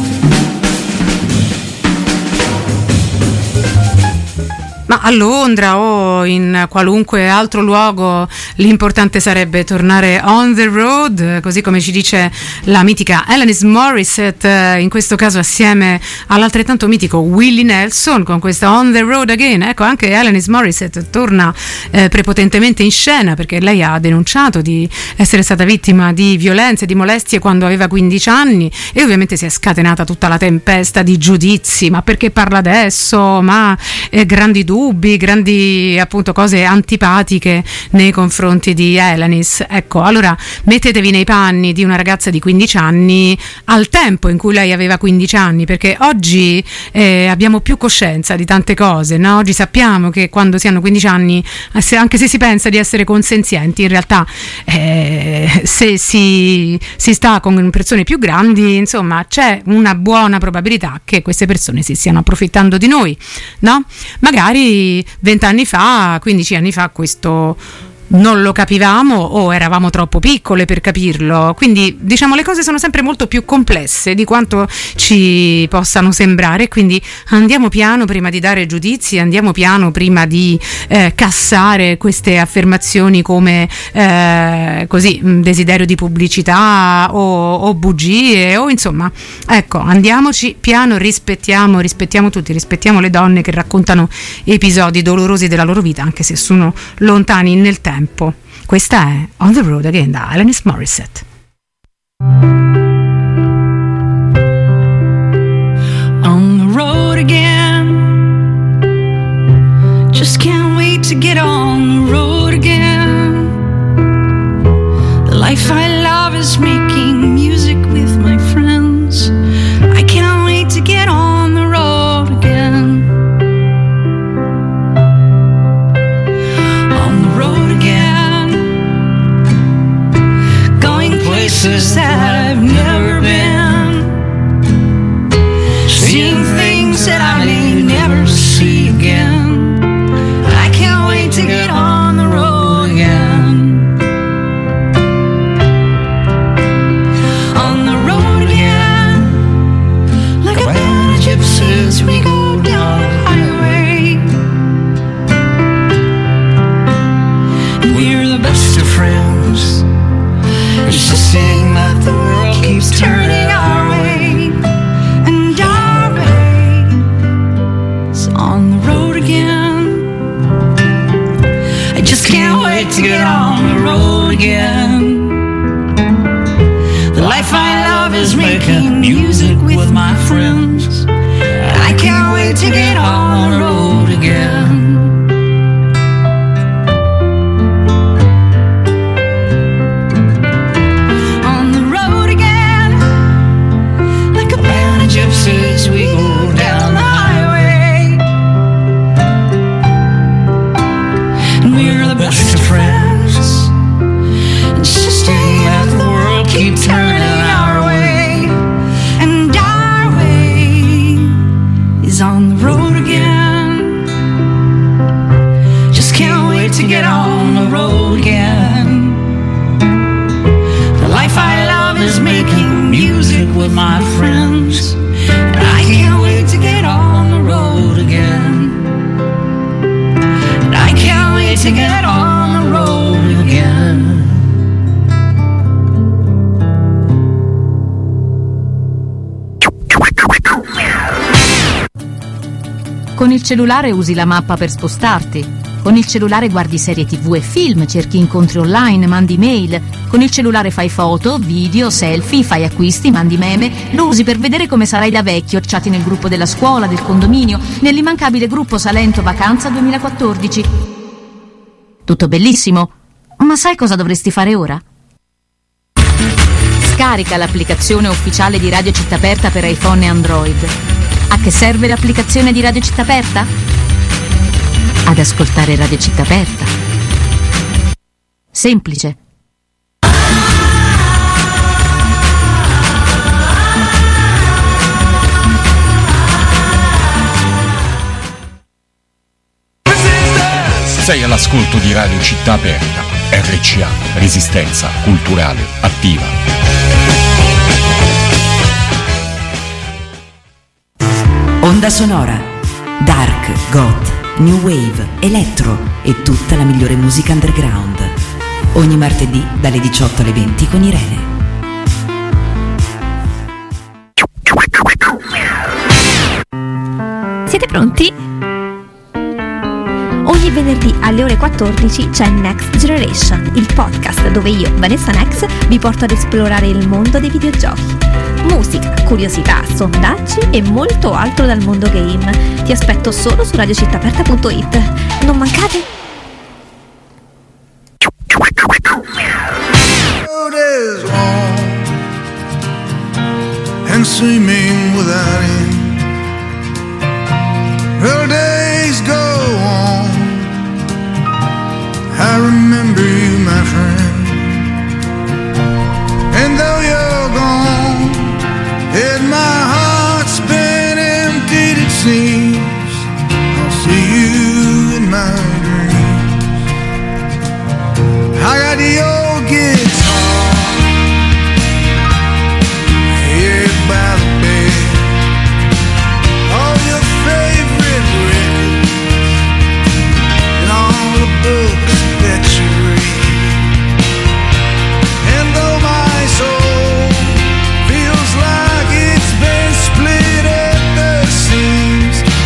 Ma a Londra o in qualunque altro luogo l'importante sarebbe tornare on the road, così come ci dice la mitica Alanis Morissette, in questo caso assieme all'altrettanto mitico Willie Nelson con questa On the Road Again. Ecco, anche Alanis Morissette torna eh, prepotentemente in scena, perché lei ha denunciato di essere stata vittima di violenze e di molestie quando aveva quindici anni, e ovviamente si è scatenata tutta la tempesta di giudizi: ma perché parla adesso? Ma eh, grandi dubbi, grandi appunto cose antipatiche nei confronti di Alanis. Ecco, allora mettetevi nei panni di una ragazza di quindici anni al tempo in cui lei aveva quindici anni, perché oggi eh, abbiamo più coscienza di tante cose, no? Oggi sappiamo che quando si hanno quindici anni, anche se si pensa di essere consenzienti, in realtà eh, se si, si sta con persone più grandi, insomma, c'è una buona probabilità che queste persone si stiano approfittando di noi, no? Magari vent'anni fa, quindici anni fa, questo non lo capivamo o eravamo troppo piccole per capirlo. Quindi diciamo le cose sono sempre molto più complesse di quanto ci possano sembrare, quindi andiamo piano prima di dare giudizi, andiamo piano prima di eh, cassare queste affermazioni come eh, così desiderio di pubblicità o, o bugie, o insomma, ecco, andiamoci piano, rispettiamo rispettiamo tutti, rispettiamo le donne che raccontano episodi dolorosi della loro vita, anche se sono lontani nel tempo. Questa è On the Road Again da Alanis Morissette. On the road again, just can't wait to get on the road again. The life I love is making music with my friends. I can't wait to get on the road again. On the road again, going places that I've never been, seeing things that I may never see again. I can't wait to get on the road again. On the road again, like a band of gypsies, we go down the highway, and we're the best of friends. It's just seeing that the world keeps turning our way, and I get on the road again. The life I love is making music with my friends. I can't wait to get on the road again. On the road again, like a band of gypsies, we go down the highway. And we're the best of friends. And just let the world keep turning our way. And our way is on the road again. Just can't wait to get on the road again. The life I love is making music with my friends. And I can't wait to get on the road again. And I can't wait to get on the road again. Con il cellulare usi la mappa per spostarti. Con il cellulare guardi serie tv e film, cerchi incontri online, mandi mail. Con il cellulare fai foto, video, selfie, fai acquisti, mandi meme. Lo usi per vedere come sarai da vecchio, chatti nel gruppo della scuola, del condominio, nell'immancabile gruppo Salento Vacanza duemilaquattordici. Tutto bellissimo, ma sai cosa dovresti fare ora? Scarica l'applicazione ufficiale di Radio Città Aperta per iPhone e Android. A che serve l'applicazione di Radio Città Aperta? Ad ascoltare Radio Città Aperta. Semplice. Sei all'ascolto di Radio Città Aperta, R C A, Resistenza Culturale Attiva. Onda sonora, dark, goth, new wave, electro e tutta la migliore musica underground. Ogni martedì dalle diciotto alle venti con Irene. Siete pronti? Ogni venerdì alle ore quattordici c'è Next Generation, il podcast dove io, Vanessa Nex, vi porto ad esplorare il mondo dei videogiochi. Musica, curiosità, sondaggi e molto altro dal mondo game. Ti aspetto solo su radio città aperta punto it. Non mancate! Road is long and seeming without end. Her days go on. I remember you, my friend. And though you're gone, and my heart's been emptied, it seems, I'll see you in my dreams. I got the old guitar here by the bed, all your favorite records, and all the books that you read. And though my soul feels like it's been split at the seams,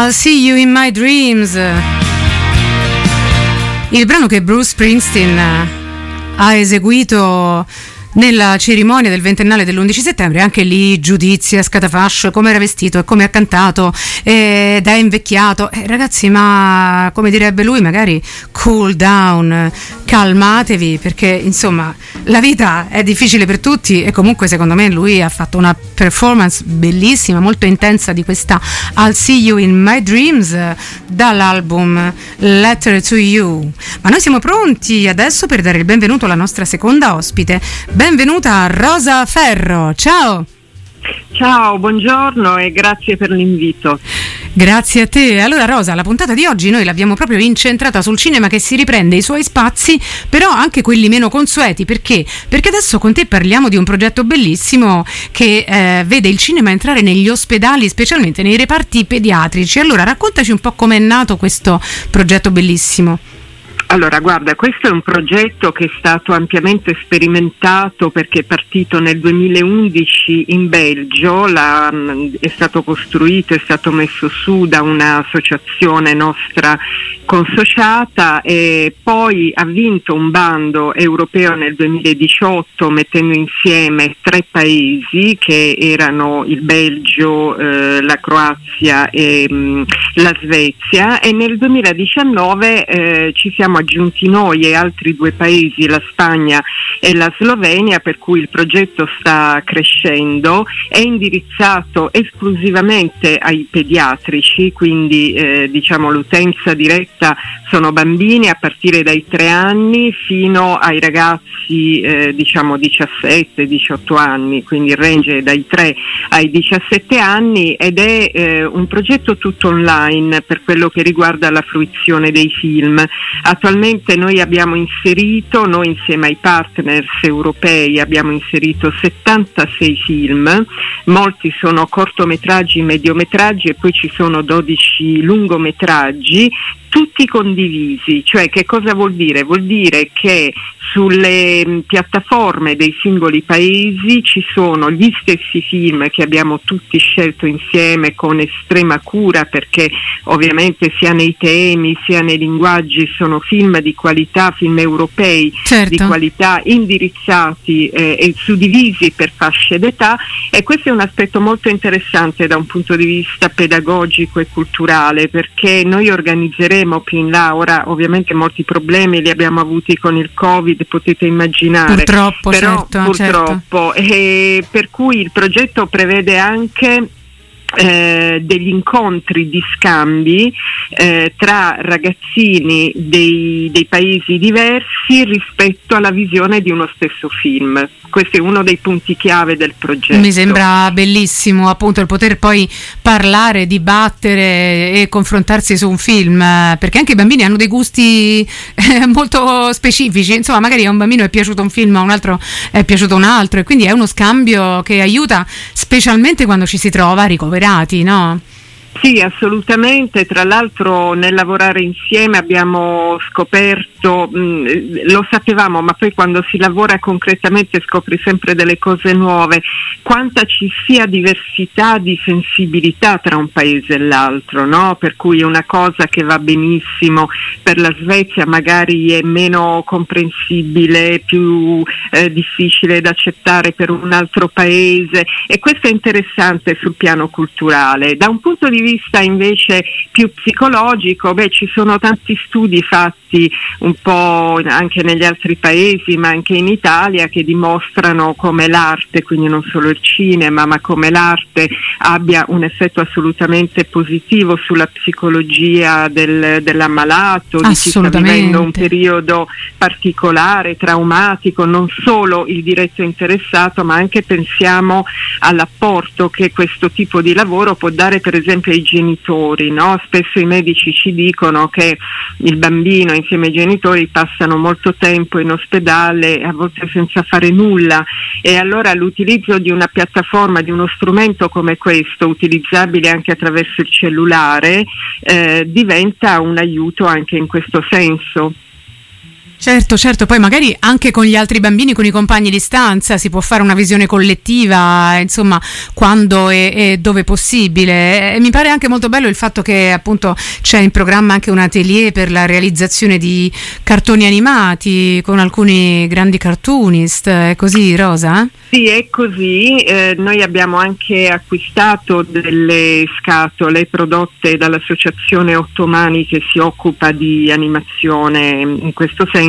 I'll See You in My Dreams, il brano che Bruce Springsteen ha eseguito nella cerimonia del ventennale dell'undici settembre. Anche lì giudizi a scatafascio, come era vestito e come ha cantato ed è invecchiato. Eh, ragazzi, ma come direbbe lui, magari cool down, calmatevi, perché insomma la vita è difficile per tutti. E comunque secondo me lui ha fatto una performance bellissima, molto intensa di questa I'll See You in My Dreams dall'album Letter to You. Ma noi siamo pronti adesso per dare il benvenuto alla nostra seconda ospite. Benvenuta Rosa Ferro, ciao! Ciao, buongiorno e grazie per l'invito. Grazie a te. Allora Rosa, la puntata di oggi noi l'abbiamo proprio incentrata sul cinema che si riprende i suoi spazi, però anche quelli meno consueti. Perché? Perché adesso con te parliamo di un progetto bellissimo che eh, vede il cinema entrare negli ospedali, specialmente nei reparti pediatrici. Allora raccontaci un po' com'è nato questo progetto bellissimo. Allora, guarda, questo è un progetto che è stato ampiamente sperimentato perché è partito nel duemilaundici in Belgio, la, è stato costruito, è stato messo su da un'associazione nostra consociata e poi ha vinto un bando europeo nel duemiladiciotto mettendo insieme tre paesi che erano il Belgio, eh, la Croazia e mh, la Svezia, e nel duemiladiciannove eh, ci siamo aggiunti noi e altri due paesi, la Spagna e la Slovenia, per cui il progetto sta crescendo. È indirizzato esclusivamente ai pediatrici, quindi eh, diciamo l'utenza diretta sono bambini a partire dai tre anni fino ai ragazzi eh, diciamo diciassette diciotto anni, quindi il range è dai tre ai diciassette anni, ed è eh, un progetto tutto online per quello che riguarda la fruizione dei film. Attualmente noi abbiamo inserito, noi insieme ai partners europei abbiamo inserito settantasei film, molti sono cortometraggi, mediometraggi e poi ci sono dodici lungometraggi, tutti condivisi. Cioè, che cosa vuol dire? Vuol dire che sulle mh, piattaforme dei singoli paesi ci sono gli stessi film che abbiamo tutti scelto insieme con estrema cura, perché ovviamente sia nei temi sia nei linguaggi sono film di qualità, film europei, certo, di qualità, indirizzati eh, e suddivisi per fasce d'età, e questo è un aspetto molto interessante da un punto di vista pedagogico e culturale, perché noi organizzeremo più in là, ora ovviamente molti problemi li abbiamo avuti con il Covid, potete immaginare, purtroppo, però certo, purtroppo certo. E per cui il progetto prevede anche Eh, degli incontri di scambi eh, tra ragazzini dei, dei paesi diversi rispetto alla visione di uno stesso film. Questo è uno dei punti chiave del progetto. Mi sembra bellissimo appunto il poter poi parlare, dibattere e confrontarsi su un film, perché anche i bambini hanno dei gusti eh, molto specifici. Insomma, magari a un bambino è piaciuto un film, a un altro è piaciuto un altro, e quindi è uno scambio che aiuta, specialmente quando ci si trova ricoverati, no? Sì, assolutamente. Tra l'altro nel lavorare insieme abbiamo scoperto, mh, lo sapevamo, ma poi quando si lavora concretamente scopri sempre delle cose nuove, quanta ci sia diversità di sensibilità tra un paese e l'altro, no? Per cui una cosa che va benissimo per la Svezia magari è meno comprensibile, più eh, difficile da accettare per un altro paese, e questo è interessante sul piano culturale. Da un punto di vista invece più psicologico, beh, ci sono tanti studi fatti un po' anche negli altri paesi ma anche in Italia che dimostrano come l'arte, quindi non solo il cinema, ma come l'arte abbia un effetto assolutamente positivo sulla psicologia del, dell'ammalato, di chi sta vivendo un periodo particolare, traumatico, non solo il diretto interessato, ma anche pensiamo all'apporto che questo tipo di lavoro può dare per esempio ai genitori, no? Spesso i medici ci dicono che il bambino insieme ai genitori passano molto tempo in ospedale, a volte senza fare nulla, e allora l'utilizzo di una piattaforma, di uno strumento come questo, utilizzabile anche attraverso il cellulare, eh, diventa un aiuto anche in questo senso. Certo, certo, poi magari anche con gli altri bambini, con i compagni di stanza, si può fare una visione collettiva, insomma, quando e, e dove possibile. E mi pare anche molto bello il fatto che appunto c'è in programma anche un atelier per la realizzazione di cartoni animati con alcuni grandi cartoonist, è così, Rosa? Sì, è così. Eh, noi abbiamo anche acquistato delle scatole prodotte dall'associazione Ottomani che si occupa di animazione in questo senso,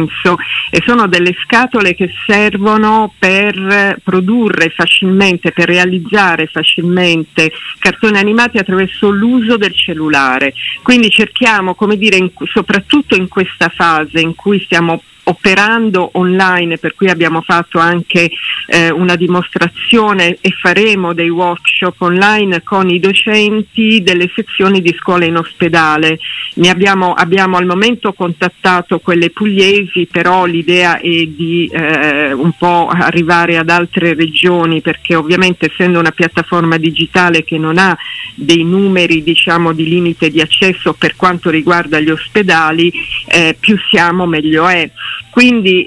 e sono delle scatole che servono per produrre facilmente, per realizzare facilmente cartoni animati attraverso l'uso del cellulare. Quindi cerchiamo, come dire, in, soprattutto in questa fase in cui stiamo operando online, per cui abbiamo fatto anche eh, una dimostrazione e faremo dei workshop online con i docenti delle sezioni di scuola in ospedale. Ne abbiamo, abbiamo al momento contattato quelle pugliesi, però l'idea è di eh, un po' arrivare ad altre regioni, perché ovviamente essendo una piattaforma digitale che non ha dei numeri, diciamo, di limite di accesso per quanto riguarda gli ospedali, eh, più siamo meglio è. Quindi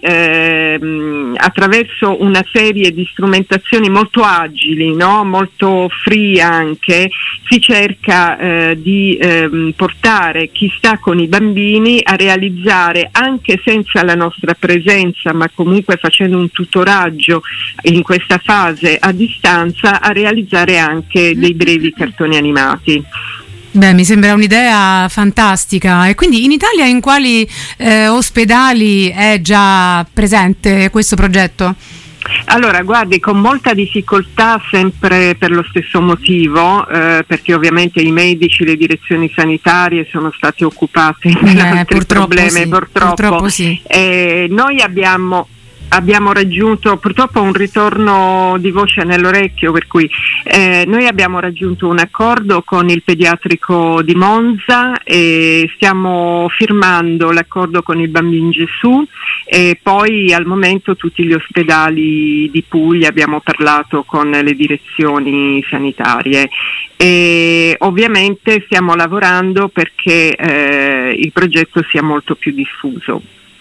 ehm, attraverso una serie di strumentazioni molto agili, no? Molto free anche, si cerca eh, di ehm, portare chi sta con i bambini a realizzare, anche senza la nostra presenza, ma comunque facendo un tutoraggio in questa fase a distanza, a realizzare anche dei brevi cartoni animati. Beh, mi sembra un'idea fantastica. E quindi in Italia in quali eh, ospedali è già presente questo progetto? Allora, guardi, con molta difficoltà, sempre per lo stesso motivo, eh, perché ovviamente i medici, le direzioni sanitarie sono state occupate di eh, altri purtroppo problemi, sì, purtroppo. purtroppo sì. Eh, noi abbiamo Abbiamo raggiunto purtroppo un ritorno di voce nell'orecchio, per cui eh, noi abbiamo raggiunto un accordo con il pediatrico di Monza e stiamo firmando l'accordo con il Bambin Gesù, e poi al momento tutti gli ospedali di Puglia, abbiamo parlato con le direzioni sanitarie e ovviamente stiamo lavorando perché eh, il progetto sia molto più diffuso.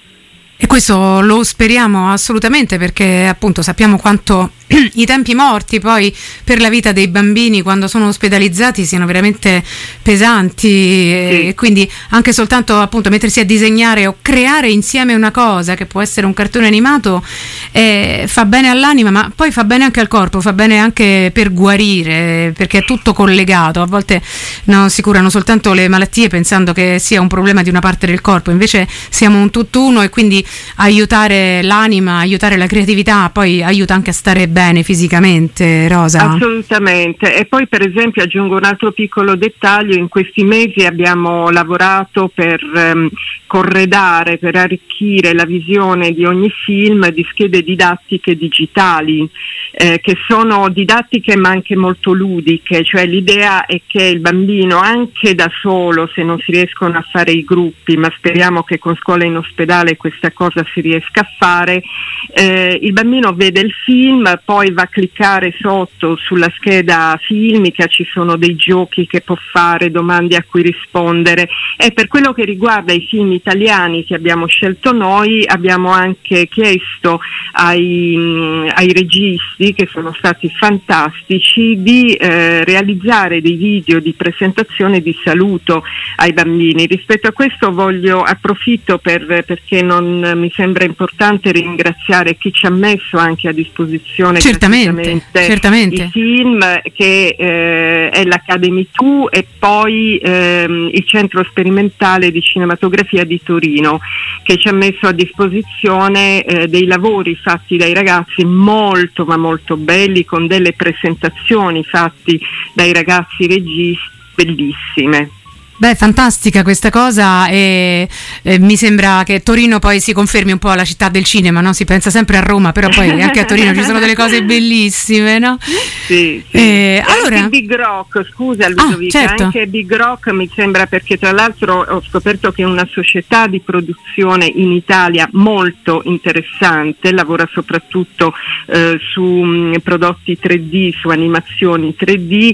E questo lo speriamo assolutamente, perché appunto sappiamo quanto i tempi morti poi per la vita dei bambini quando sono ospedalizzati siano veramente pesanti, sì. E quindi anche soltanto appunto mettersi a disegnare o creare insieme una cosa che può essere un cartone animato eh, fa bene all'anima, ma poi fa bene anche al corpo, fa bene anche per guarire, perché è tutto collegato. A volte no, si curano soltanto le malattie pensando che sia un problema di una parte del corpo, invece siamo un tutt'uno, e quindi aiutare l'anima, aiutare la creatività poi aiuta anche a stare bene fisicamente, Rosa. Assolutamente. E poi per esempio aggiungo un altro piccolo dettaglio: in questi mesi abbiamo lavorato per um, corredare, per arricchire la visione di ogni film di schede didattiche digitali, eh, che sono didattiche ma anche molto ludiche, cioè l'idea è che il bambino anche da solo, se non si riescono a fare i gruppi, ma speriamo che con scuola in ospedale questa cosa si riesca a fare, eh, il bambino vede il film, poi va a cliccare sotto sulla scheda filmica, ci sono dei giochi che può fare, domande a cui rispondere, e per quello che riguarda i film italiani che abbiamo scelto noi abbiamo anche chiesto ai, mh, ai registi, che sono stati fantastici, di eh, realizzare dei video di presentazione di saluto ai bambini. Rispetto a questo voglio approfitto per, perché non mi sembra importante ringraziare chi ci ha messo anche a disposizione certamente, certamente. i film, che eh, è l'Academy due e poi ehm, il Centro Sperimentale di Cinematografia di Torino, che ci ha messo a disposizione eh, dei lavori fatti dai ragazzi molto ma molto belli, con delle presentazioni fatti dai ragazzi registi bellissime. Beh, fantastica questa cosa, e eh, mi sembra che Torino poi si confermi un po' la città del cinema, no? Si pensa sempre a Roma, però poi anche a Torino ci sono delle cose bellissime, no? Sì, sì. Eh, allora... Anche Big Rock, scusa Ludovica, ah, certo. Anche Big Rock mi sembra, perché tra l'altro ho scoperto che è una società di produzione in Italia molto interessante, lavora soprattutto eh, su mh, prodotti tre D, su animazioni tre D,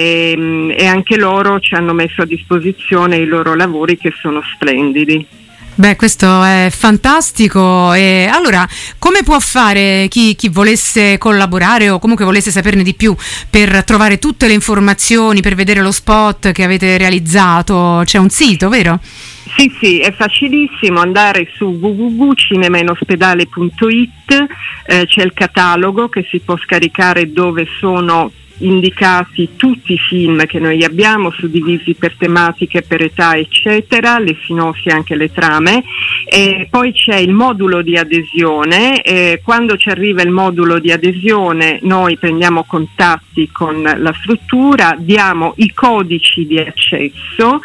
e, e anche loro ci hanno messo a disposizione i loro lavori, che sono splendidi. Beh, questo è fantastico. E allora, come può fare chi, chi volesse collaborare o comunque volesse saperne di più per trovare tutte le informazioni, per vedere lo spot che avete realizzato? C'è un sito, vero? Sì, sì, è facilissimo andare su w w w punto cinema in ospedale punto i t, eh, c'è il catalogo che si può scaricare dove sono indicati tutti i film che noi abbiamo, suddivisi per tematiche, per età, eccetera, le sinossi, anche le trame. E poi c'è il modulo di adesione, e quando ci arriva il modulo di adesione noi prendiamo contatti con la struttura, diamo i codici di accesso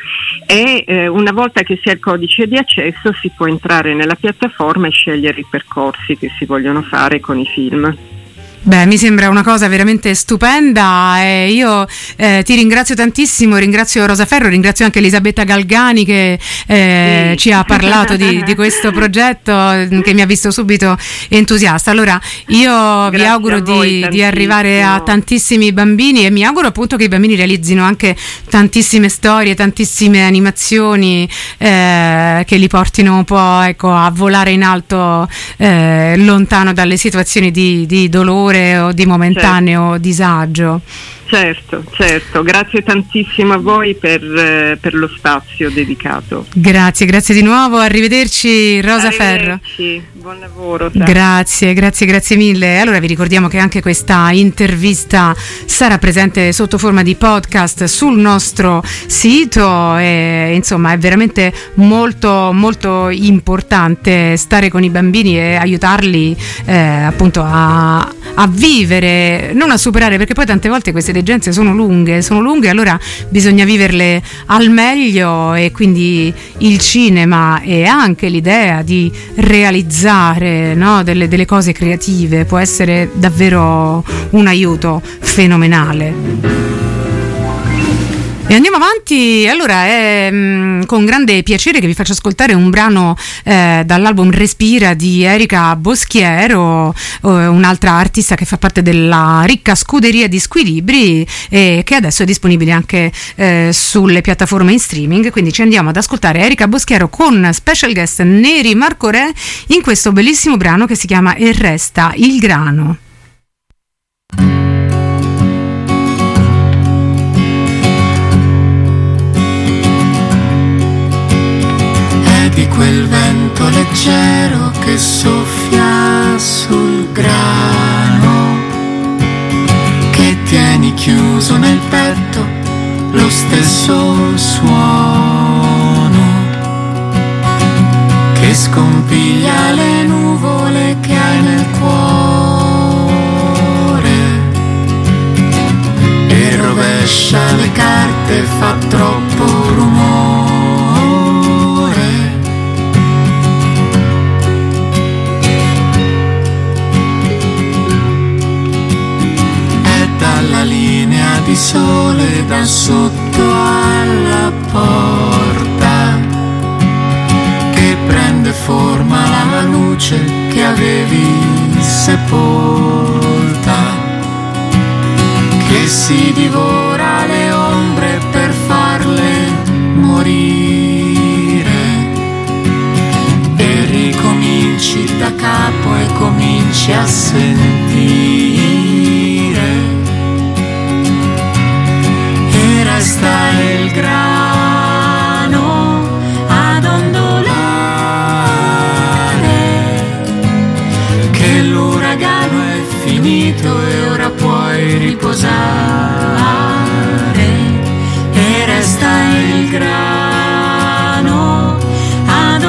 e eh, una volta che si ha il codice di accesso si può entrare nella piattaforma e scegliere i percorsi che si vogliono fare con i film. Beh, mi sembra una cosa veramente stupenda e io eh, ti ringrazio tantissimo, ringrazio Rosa Ferro, ringrazio anche Elisabetta Galgani che eh, sì. ci ha parlato di, di questo progetto che mi ha visto subito entusiasta. Allora io Grazie vi auguro di, di arrivare a tantissimi bambini e mi auguro appunto che i bambini realizzino anche tantissime storie, tantissime animazioni eh, che li portino un po', ecco, a volare in alto, eh, lontano dalle situazioni di, di dolore o di momentaneo certo. disagio. Certo, certo, grazie tantissimo a voi per, eh, per lo spazio dedicato. Grazie, grazie di nuovo, arrivederci Rosa Arrivederci. Ferro. Buon lavoro. Ciao. Grazie, grazie, grazie mille. Allora vi ricordiamo che anche questa intervista sarà presente sotto forma di podcast sul nostro sito e insomma è veramente molto molto importante stare con i bambini e aiutarli eh, appunto a, a vivere, non a superare, perché poi tante volte queste degenze sono lunghe, sono lunghe, allora bisogna viverle al meglio e quindi il cinema e anche l'idea di realizzare no, delle, delle cose creative può essere davvero un aiuto fenomenale. E andiamo avanti, allora è mh, con grande piacere che vi faccio ascoltare un brano eh, dall'album Respira di Erika Boschiero, eh, un'altra artista che fa parte della ricca scuderia di Squilibri e che adesso è disponibile anche eh, sulle piattaforme in streaming, quindi ci andiamo ad ascoltare Erika Boschiero con special guest Neri Marco Re in questo bellissimo brano che si chiama E resta il grano. Di quel vento leggero che soffia sul grano, che tieni chiuso nel petto lo stesso suono, che scompiglia le nuvole che hai nel cuore e rovescia le carte, fa troppo rumore. La linea di sole da sotto alla porta che prende forma la luce che avevi sepolta, che si divora le ombre per farle morire e ricominci da capo e cominci a sentire. Resta il grano ad ondolare, che l'uragano è finito e ora puoi riposare. E resta il grano ad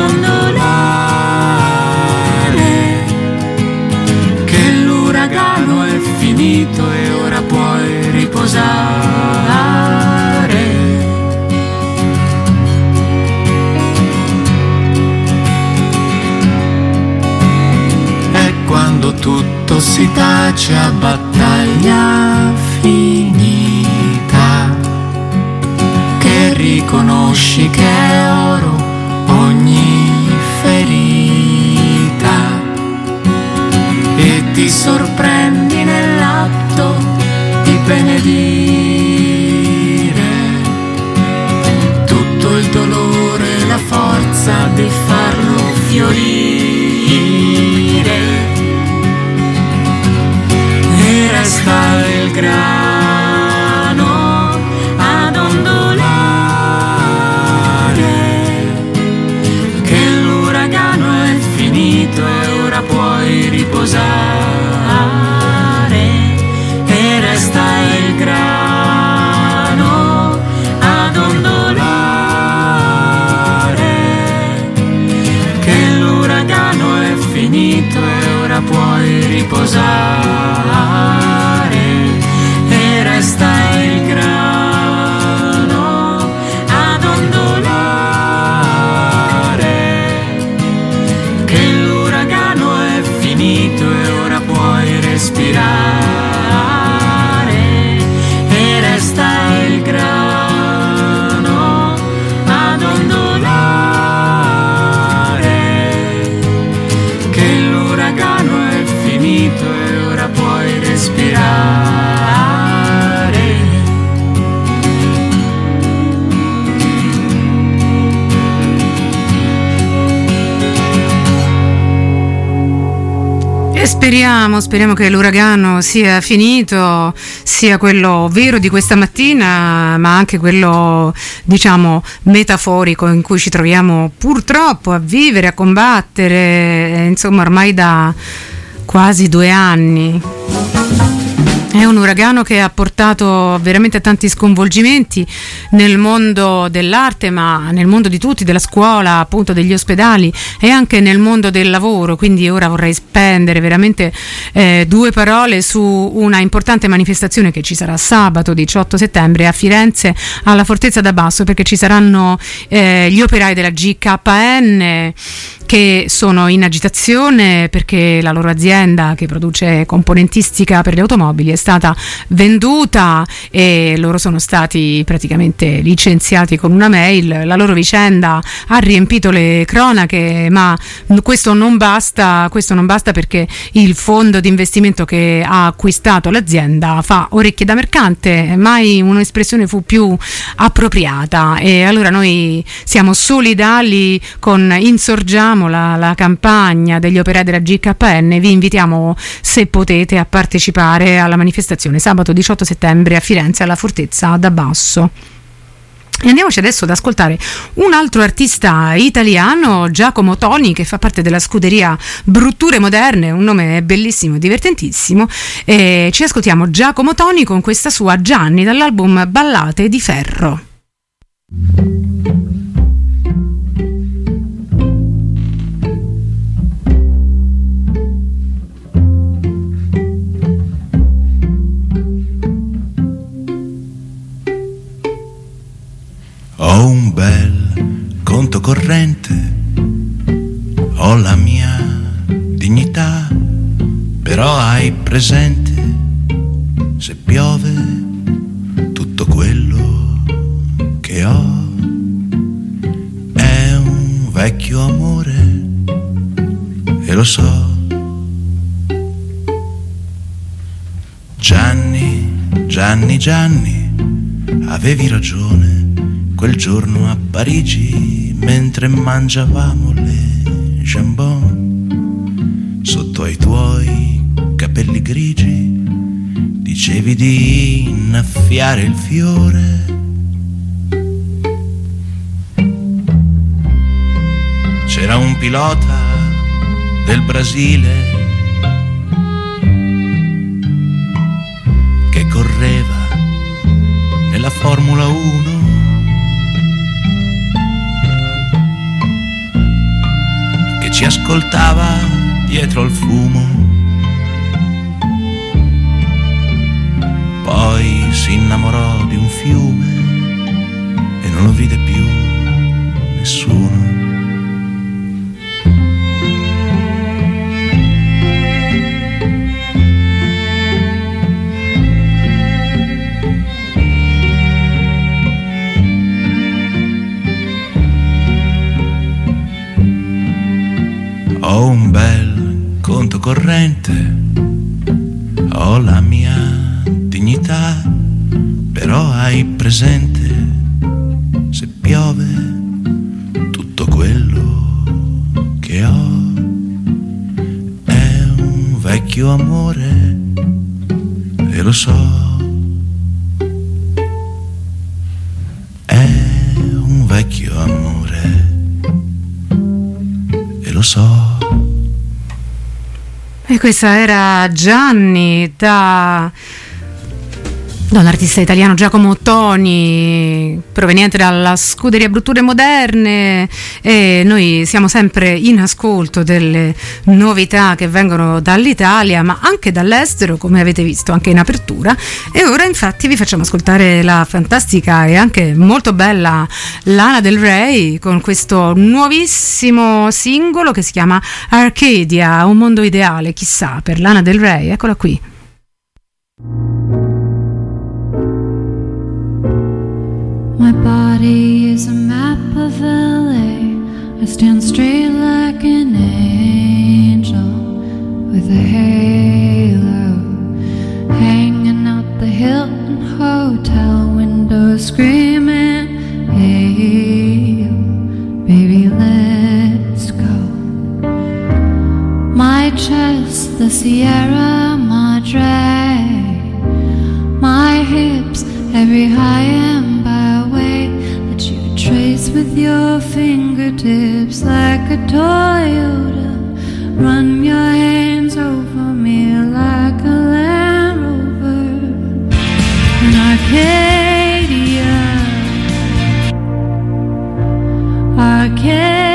ondolare, che l'uragano è finito e ora puoi riposare. Quando tutto si tace a battaglia finita, che riconosci che è oro ogni ferita e ti sorprendi nell'atto di benedire tutto il dolore e la forza di far riposare e resta il grano ad ondolare, che l'uragano è finito e ora puoi respirare e resta il grano ad ondolare, che l'uragano è finito e ora puoi respirare. E speriamo, speriamo che l'uragano sia finito, sia quello vero di questa mattina, ma anche quello, diciamo, metaforico in cui ci troviamo purtroppo a vivere, a combattere, insomma, ormai da quasi due anni. È un uragano che ha portato veramente tanti sconvolgimenti nel mondo dell'arte, ma nel mondo di tutti, della scuola, appunto degli ospedali e anche nel mondo del lavoro. Quindi ora vorrei spendere veramente eh, due parole su una importante manifestazione che ci sarà sabato diciotto settembre a Firenze alla Fortezza d'Abbasso, perché ci saranno eh, gli operai della G K N che sono in agitazione perché la loro azienda che produce componentistica per le automobili è stata venduta e loro sono stati praticamente licenziati con una mail. La loro vicenda ha riempito le cronache, ma questo non basta, questo non basta perché il fondo di investimento che ha acquistato l'azienda fa orecchie da mercante, mai un'espressione fu più appropriata, e allora noi siamo solidali con Insorgiamo, La, la campagna degli operai della G K N. Vi invitiamo, se potete, a partecipare alla manifestazione sabato diciotto settembre a Firenze alla Fortezza d'Abbasso. E andiamoci adesso ad ascoltare un altro artista italiano, Giacomo Toni, che fa parte della scuderia Brutture Moderne, un nome bellissimo e divertentissimo. E ci ascoltiamo Giacomo Toni con questa sua Gianni dall'album Ballate di Ferro. Ho un bel conto corrente, ho la mia dignità, però hai presente, se piove, tutto quello che ho è un vecchio amore, e lo so. Gianni, Gianni, Gianni, avevi ragione quel giorno a Parigi, mentre mangiavamo le jambon sotto ai tuoi capelli grigi, dicevi di innaffiare il fiore. C'era un pilota del Brasile che correva nella Formula uno, ci ascoltava dietro al fumo, poi si innamorò di un fiume e non lo vide più nessuno. Ho un bel conto corrente, ho la mia dignità, però hai presente, se piove, tutto quello che ho è un vecchio amore, e lo so. È un vecchio amore, e lo so. E questa era Gianni da da un artista italiano, Giacomo Ottoni, proveniente dalla scuderia Brutture Moderne, e noi siamo sempre in ascolto delle novità che vengono dall'Italia ma anche dall'estero, come avete visto anche in apertura. E ora infatti vi facciamo ascoltare la fantastica e anche molto bella Lana Del Rey con questo nuovissimo singolo che si chiama Arcadia, un mondo ideale, chissà, per Lana Del Rey. Eccola qui. My body is a map of L A. I stand straight like an angel with a halo hanging out the Hilton Hotel window, screaming, hey, baby, let's go. My chest, the Sierra Madre. My hips, every high and byway that you trace with your fingertips like a Toyota. Run your hands over me like a Land Rover. In Arcadia, Arcadia.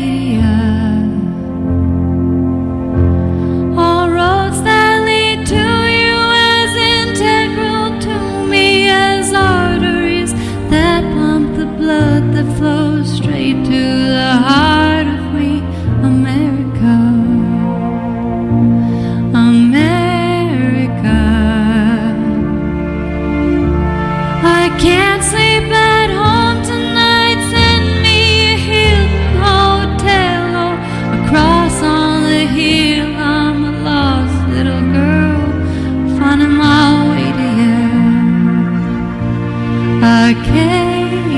All roads that lead to you as integral to me as arteries that pump the blood that flows straight to the heart of me, America, America. I can't sleep at home tonight, send me a Hilton hotel or across on the hill. I'm a lost little girl, finding my way to you, Arcadia.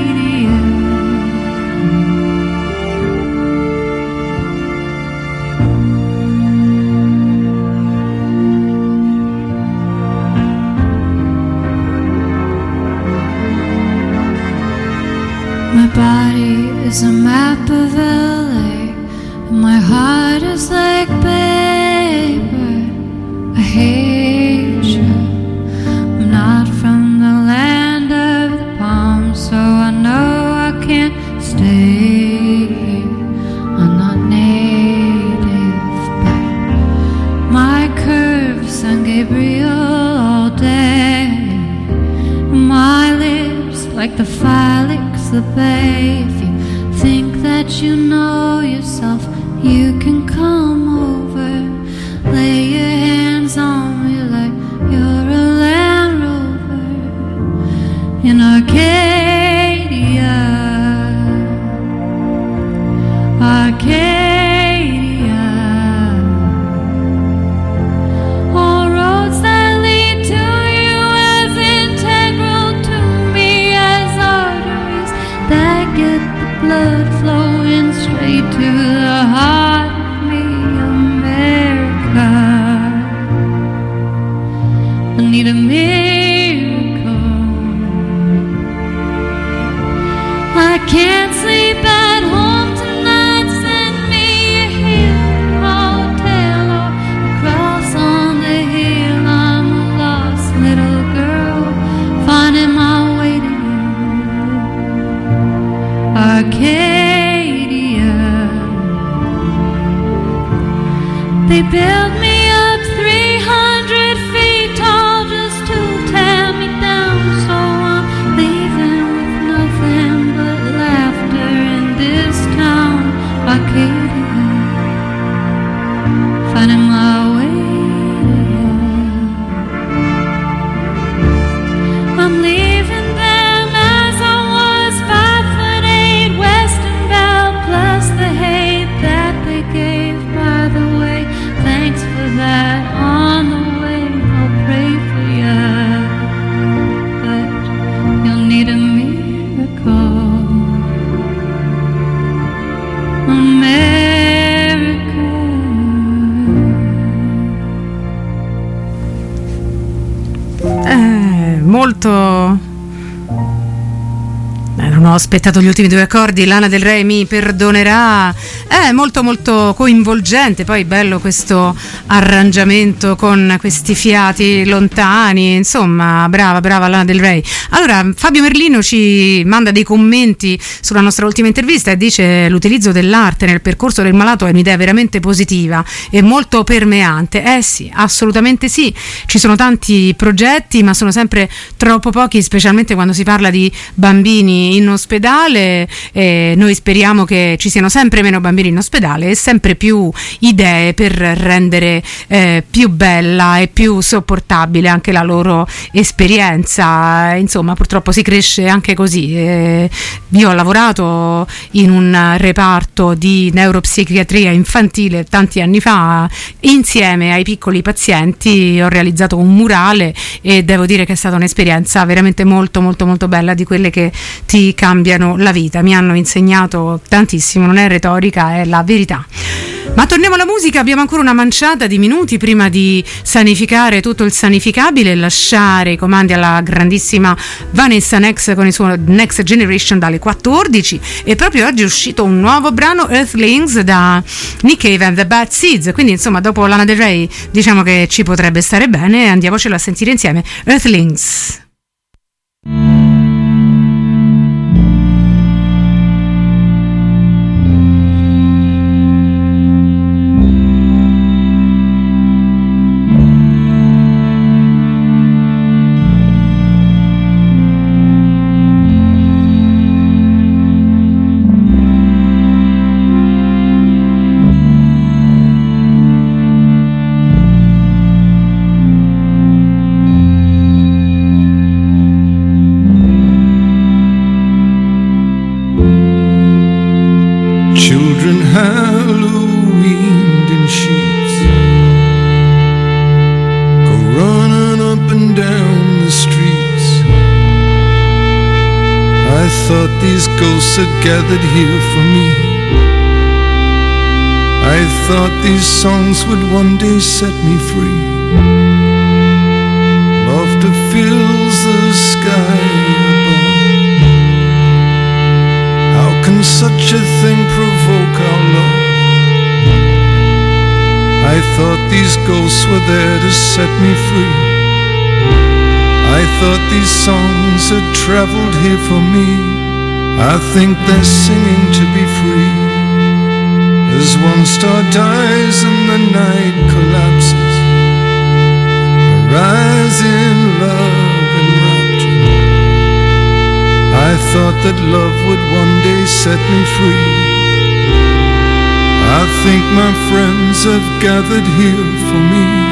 My body is a map of L A, and my heart is like paper. I hate you. I'm not from the land of the palm, so I know I can't stay here. I'm not native, but my curves, San Gabriel all day. My lips like the phallics, the bay. If you think that you know yourself, you can come over. Lay your hands on me like you're a Land Rover. In Arcadia, Arcadia. All roads that lead to you as integral to me as arteries that get the blood flowing straight to the heart of me, America. I need a miracle. I can't sleep at home tonight, send me a Hilton hotel or across on the hill. I'm a lost little girl, finding my way to you, Arcadia. They built me up three hundred feet tall just to tear me down, so I'm leaving with nothing but laughter in this town, Arcadia, finding my way to you. I'm leaving them as I was, five foot eight, Western Bell, plus the hate that they gave. By the way, thanks for aspettato gli ultimi due accordi, Lana Del Rey mi perdonerà, è molto molto coinvolgente, poi bello questo arrangiamento con questi fiati lontani, insomma brava brava Lana Del Rey. Allora Fabio Merlino ci manda dei commenti sulla nostra ultima intervista e dice: l'utilizzo dell'arte nel percorso del malato è un'idea veramente positiva e molto permeante. Eh sì, assolutamente sì, ci sono tanti progetti ma sono sempre troppo pochi, specialmente quando si parla di bambini in ospedale. Eh, noi speriamo che ci siano sempre meno bambini in ospedale e sempre più idee per rendere eh, più bella e più sopportabile anche la loro esperienza. Insomma, purtroppo si cresce anche così. Eh, io ho lavorato in un reparto di neuropsichiatria infantile tanti anni fa, insieme ai piccoli pazienti ho realizzato un murale e devo dire che è stata un'esperienza veramente molto molto molto bella, di quelle che ti cambiano la vita. Mi hanno insegnato tantissimo, non è retorica, è la verità. Ma torniamo alla musica, abbiamo ancora una manciata di minuti prima di sanificare tutto il sanificabile e lasciare i comandi alla grandissima Vanessa Nex con il suo Next Generation dalle quattordici. E proprio oggi è uscito un nuovo brano, Earthlings, da Nick Cave and the Bad Seeds, quindi insomma dopo Lana Del Rey diciamo che ci potrebbe stare bene, andiamocelo a sentire insieme, Earthlings. Had gathered here for me. I thought these songs would one day set me free. Laughter fills the sky above. How can such a thing provoke our love? I thought these ghosts were there to set me free. I thought these songs had traveled here for me. I think they're singing to be free. As one star dies and the night collapses, arise in love and rapture. I thought that love would one day set me free. I think my friends have gathered here for me.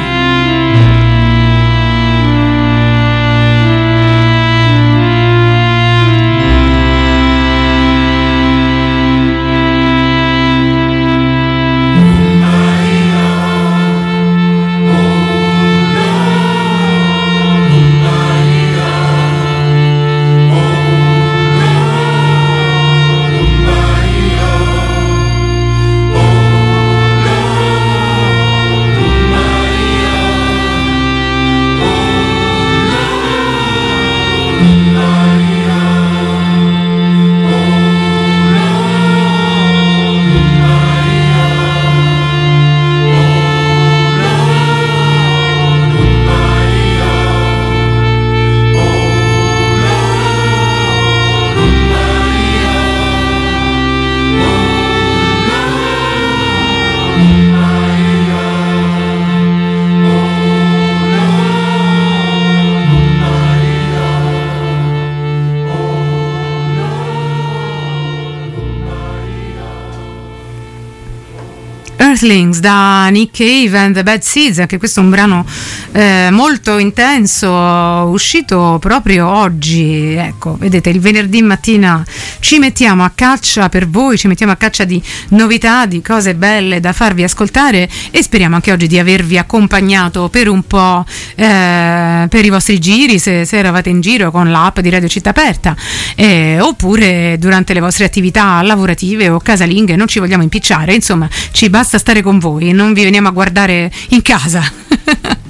Earthlings da Nick Cave and the Bad Seeds, anche questo è un brano eh, molto intenso, uscito proprio oggi. Ecco, vedete, il venerdì mattina ci mettiamo a caccia per voi, ci mettiamo a caccia di novità, di cose belle da farvi ascoltare, e speriamo anche oggi di avervi accompagnato per un po' eh, per i vostri giri, se, se eravate in giro con l'app di Radio Città Aperta, eh, oppure durante le vostre attività lavorative o casalinghe. Non ci vogliamo impicciare, insomma ci basta stare con voi, non vi veniamo a guardare in casa.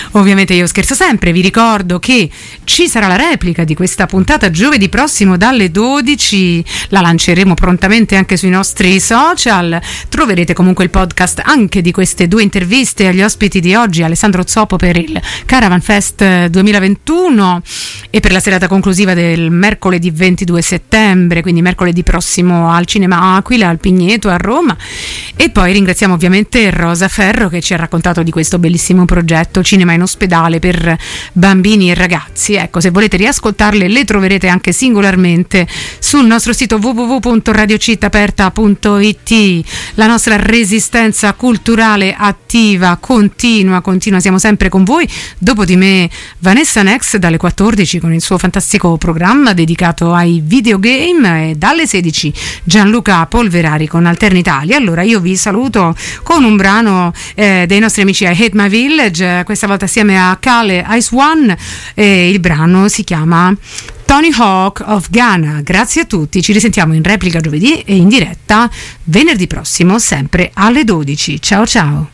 Ovviamente io scherzo sempre, vi ricordo che ci sarà la replica di questa puntata giovedì prossimo dalle dodici, la lanceremo prontamente anche sui nostri social, troverete comunque il podcast anche di queste due interviste agli ospiti di oggi, Alessandro Zoppo per il Caravan Fest duemilaventuno e per la serata conclusiva del mercoledì ventidue settembre, quindi mercoledì prossimo al Cinema Aquila, al Pigneto a Roma. E poi ringraziamo ovviamente Rosa Ferro che ci ha raccontato di questo bellissimo progetto Cinema in Ospedale per bambini e ragazzi. Ecco, se volete riascoltarle le troverete anche singolarmente sul nostro sito w w w punto radiocittaperta punto i t. La nostra resistenza culturale attiva, continua, continua, siamo sempre con voi. Dopo di me Vanessa Nex dalle quattordici con il suo fantastico programma dedicato ai videogame e dalle sedici Gianluca Polverari con Alternitalia. Allora io vi saluto con un brano eh, dei nostri amici I Hate My Village, questa volta assieme a Kale Ice One, e il brano si chiama Tony Hawk of Ghana. Grazie a tutti, ci risentiamo in replica giovedì e in diretta venerdì prossimo sempre alle dodici. Ciao ciao.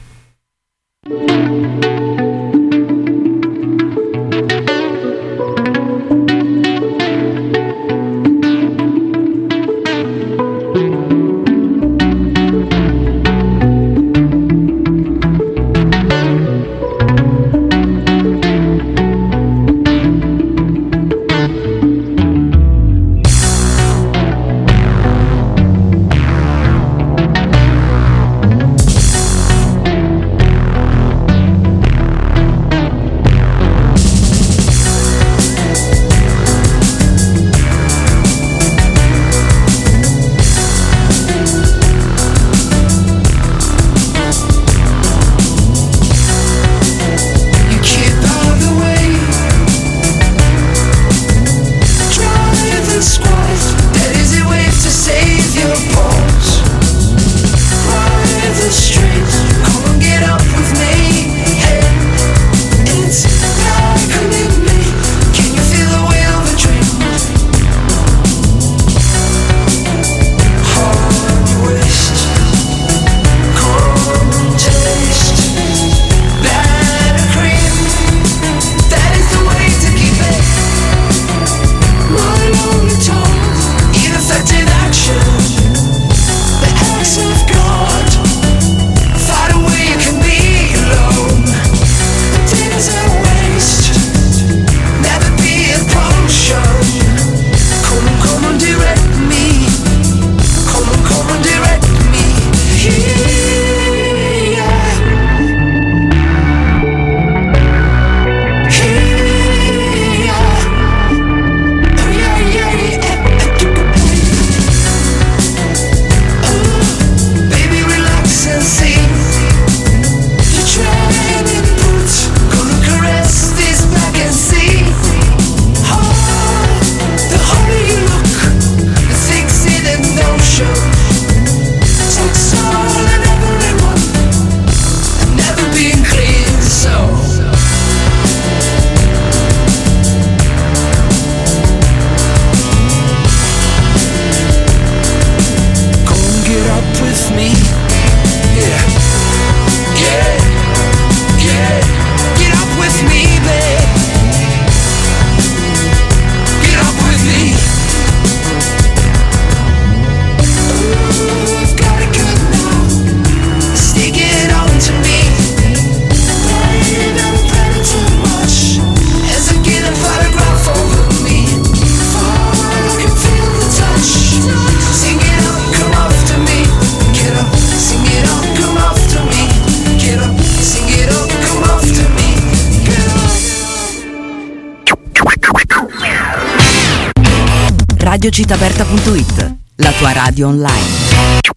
radiocittaperta punto it, la tua radio online.